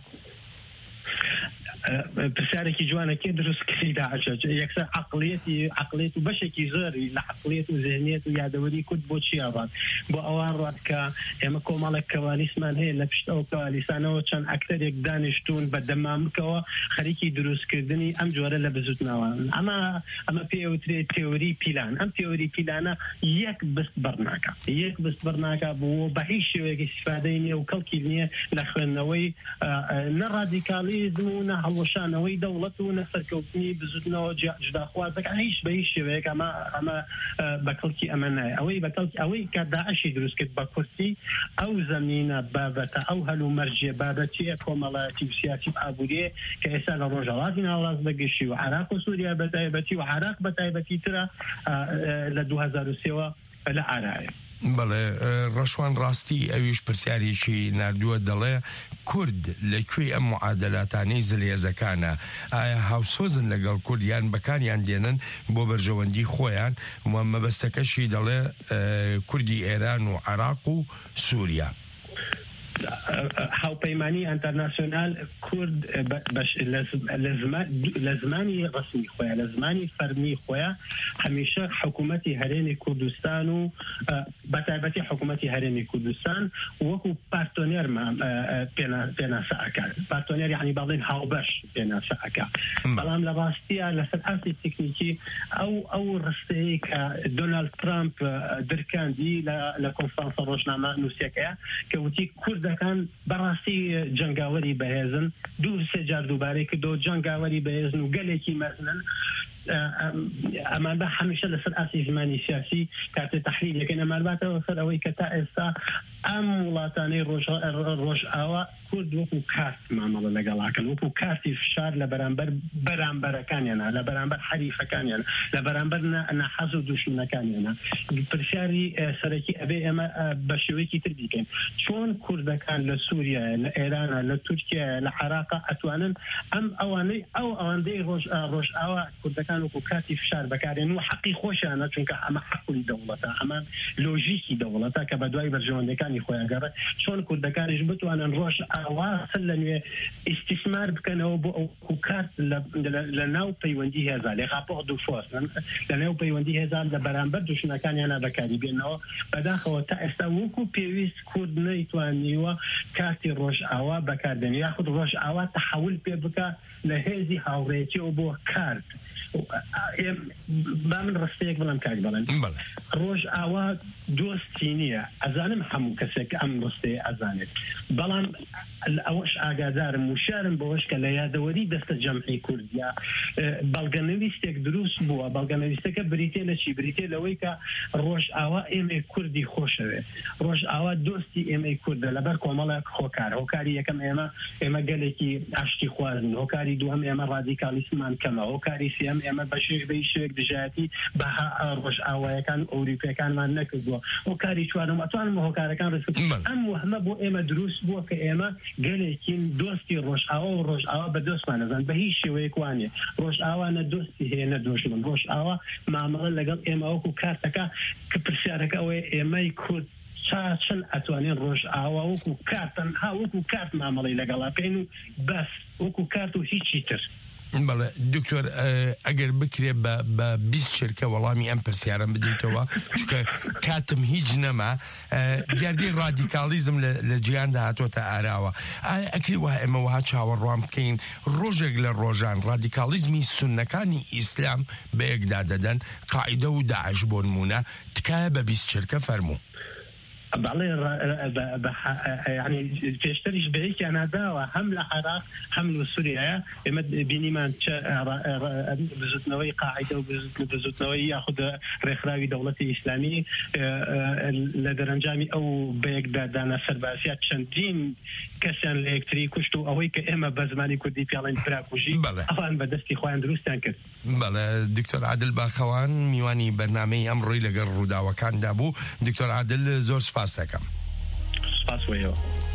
پرسیارێکی جوانە کێ دروستکەری داعشە یەکسەر عقلێت و بەشێکی زۆری لە عقلێت و ذهنیت و یادەوەری کورد بۆ چی ئاوات بۆ ئەوان ڕات کە ئێمە کۆمەڵێک کەوالیسمان هەیە لە پشت ئەو کەوالیسانەوە چەند ئەکتەرێک دانیشتون بە دەمامکەوە خەریکی دروستکردنی ئەم جۆرە لە بزوتناوان ئەمە پێوترێت تێوری پیلان ئەم تێوری پیلانە یەک بست بەرناکە بۆ بە هیچ شێوەیەکی استفادەی نییە و کەڵکی نییە لە خوێندنەوەی نە ڕادیکالیزم و نە هەڵوەشانەوەی دەوڵەت و نەسەرکەوتنی بزوتنەوە جوداخوازەکان هیچ بە هیچ شێوەیەک ئەمە بەکەڵکی ئەمە نایە ئەوەی کە داعشی دروست کرد بە کورسی ئەو زەمینە بابەتە ئەو هەلو مەرجێ بابەتیە کۆمەڵایەتی و سیاسی و ئابووریە کە ئێستا لە ڕۆژهەڵاتی ناوەڕاست بەگشتی و عێراق و سووریا بەتایبەتی و عێراق بەتایبەتی ترە لە 2003ەوە لە ئارایە. بەڵێ ڕەشوان ڕاستی ئەویش پرسیارێکی نردووە دەڵێ کورد لەکوێی ئەم معادلاتانەی زلێزەکانە ئایا هاوسۆزن لەگەڵ کوردیان بەکاریان دێنن بۆ بەرژەوەندی خۆیان و مەبەستەکەشی دەڵێ کوردی ئێران و عێراق و سووریا هاوپەیمانی ئەنتەرناسیۆنال کورد لە زمانی ڕسمی خۆیان لە زمانی فەرمی خۆیان هەمیشە حکوومەتی هەرێمی کوردستان و بەتایبەتی حکوومەتی هەرێمی کوردستان وەکو پارتۆنێر پێناسە ئەکات پارتۆنێر یعنی باڵێن هاوبەش پێناسە ئەکات بەڵام لە ڕاستیە لەسەر ئاستی تکنیکی ئەو ڕستەیە کە دۆنالد ترامپ درکاندی لە کۆنفرانسە ڕۆژنامە نووسەکەیە کە وتی کوردەکان بەڕاستی جەنگاوەری بەهێزن دوو سێ جار دووبارەی کردەوە جەنگاوەری بەهێزن و گەلێکی مەزنن ئەمان بە هەمیشە لەسەر ئاسی زمانی سیاسی کاتێ تەحلیل دەکەن ئەمانباتەوە سەر ئەوەی کە تا ئێستا ئەم وڵاتانەی ڕۆژئاوا کورد وەکو کارت مامەڵە لەگەڵاکەن وەکو کارتی فشار لە بەرامبەرەکانیانە لە بەرامبەر حریفەکانیان لە بەرامبەر نەحەز و دوشمنەکانیانە پرسیاری سەرەکی ئەبێ ئێمە بە شێوەیەکی تر بیکەین چۆن کوردەکان لە سووریا لە ئێرانە لە تورکیا لە عێراقا ئەتوانن ئەوەندەی ڕۆژئاوا کوردەکان وەکو کاتی فشار بەکارێن و حەقی خۆشیانە چونکە ئەمە حەقی دەوڵەتە ئەمە لۆژیکی دەوڵەتە کە بە دوای بەرژەوەندەکانی خۆیان گەڕێت چۆن کوردەکانیش بتوانن ڕۆژ ئاواسن لە نوێ ئیستیسمار بکەنەوە بۆ ئەو کات لە ناو پەیوەندی هێزا لێ راپۆر دو فۆرس لە ناو پەیوەندی هێزا لە بەرامبەر دوشمنەکانیانە بەکاری بێنەوە بەداخەوە تا ئێستا وەکو پێویست کورد نەیتوانیوە کاتی ڕۆژئاوا بەکاردێنی یاخود ڕۆژئاوا تەحول پێ بکە لە هێزی هاوڕێیەتیەوە بۆ کارت با من ڕستەیەک بڵم کاک بڵێن ڕۆژئاوا دۆستی نییە ئەزانم هەموو کەسێک ئەم ڕستەیە ئەزانێت بەڵام ئەوەش ئاگادارم و شارم بەوەش کە لە یادەوەری دەستە جەمعی کوردیا بەڵگەنەویستێک دروست بووە بەڵگەنەویستەکە بریتێ لە چی بریتێ لەوەی کە ڕۆژئاوا ئێمە کوردی خۆشەوێ ڕۆژئاوا دۆستی ئێمەی کوردە لەبەر کۆمەڵێک خۆکار هۆکاری یەکەم ئێمە گەلێکی ئاشتی خوازن هۆکاری دووەم ئێمە ڕادیکالیسممان کەمە هۆکاری سێم ئێمە بە شێوەیەک دژایەتی بەها ڕۆژئاوایەکان ئەوروپیەکانمان نەکردووە هۆکاری چوارم ئەتوانم هۆکارەکان ڕست ئەم وهمە بۆ ئێمە دروست بووە کە ئێمە گەلێکین دۆستی ڕۆژئاوا و ڕۆژئاوا بە دۆستمان نەزان بە هیچ شێوەیەک وانێ ڕۆژئاوا نە دۆستی هەیە نە دۆژمن ڕۆژئاوا مامەڵە لەگەڵ ئێمە وەکو کارتەکە کە پرسیارەکە ئەوەیە ئێمەی کورد چەند ئەتوانین ڕۆژ ئاوا وەکو کارتن ها وەکو کارت مامەڵی لەگەڵا پێین و بەس وەکو کارت و هیچی تر. بەڵێ دکتۆر ئەگەر بکرێ بە 20 چرکە وەڵامی ئەم پرسیارم بدەیتەوە چونکە کاتم هیچ نەما گەردەی ڕادیکالیزم لە جیاندا هاتۆتە ئاراوە ئەکری وە ئێمە وها چاوەڕوان بکەین ڕۆژێک لە ڕۆژان ڕادیکالیزمی سونەکانی ئیسلام بە یەکدا دەدەن قاعیدە و داعش بۆ نمونە تکایە بە 20 چرکە فەرموو. بەڵێ ینی پێشتریش بەیەکیان ناداوە هەم لە عێراق هەم لە سووریا ئێمە بینیمان بزوتنەوەی قاعیدە و بزوتنەوەی یاخود ڕێکخراوی دەوڵەتی ئیسلامی لە دەرەنجامی ئەو بەیەکدادانە سەرباسیات چەندین کەسیان لە یەکتری کوشت و ئەوەی کە ئێمە بە زمانی کوردی پێڵێن فراکوژی ئەوان بەدەستی خۆیان دروستیان کرد. بەڵێ دکتۆر عادل باخەوان میوانی بەرنامەی ئەمڕۆی لەگەڵ ڕووداوەکاندا بوو. دکتۆر عادل زۆر سپاس دەکەم. سپاس وێەوە.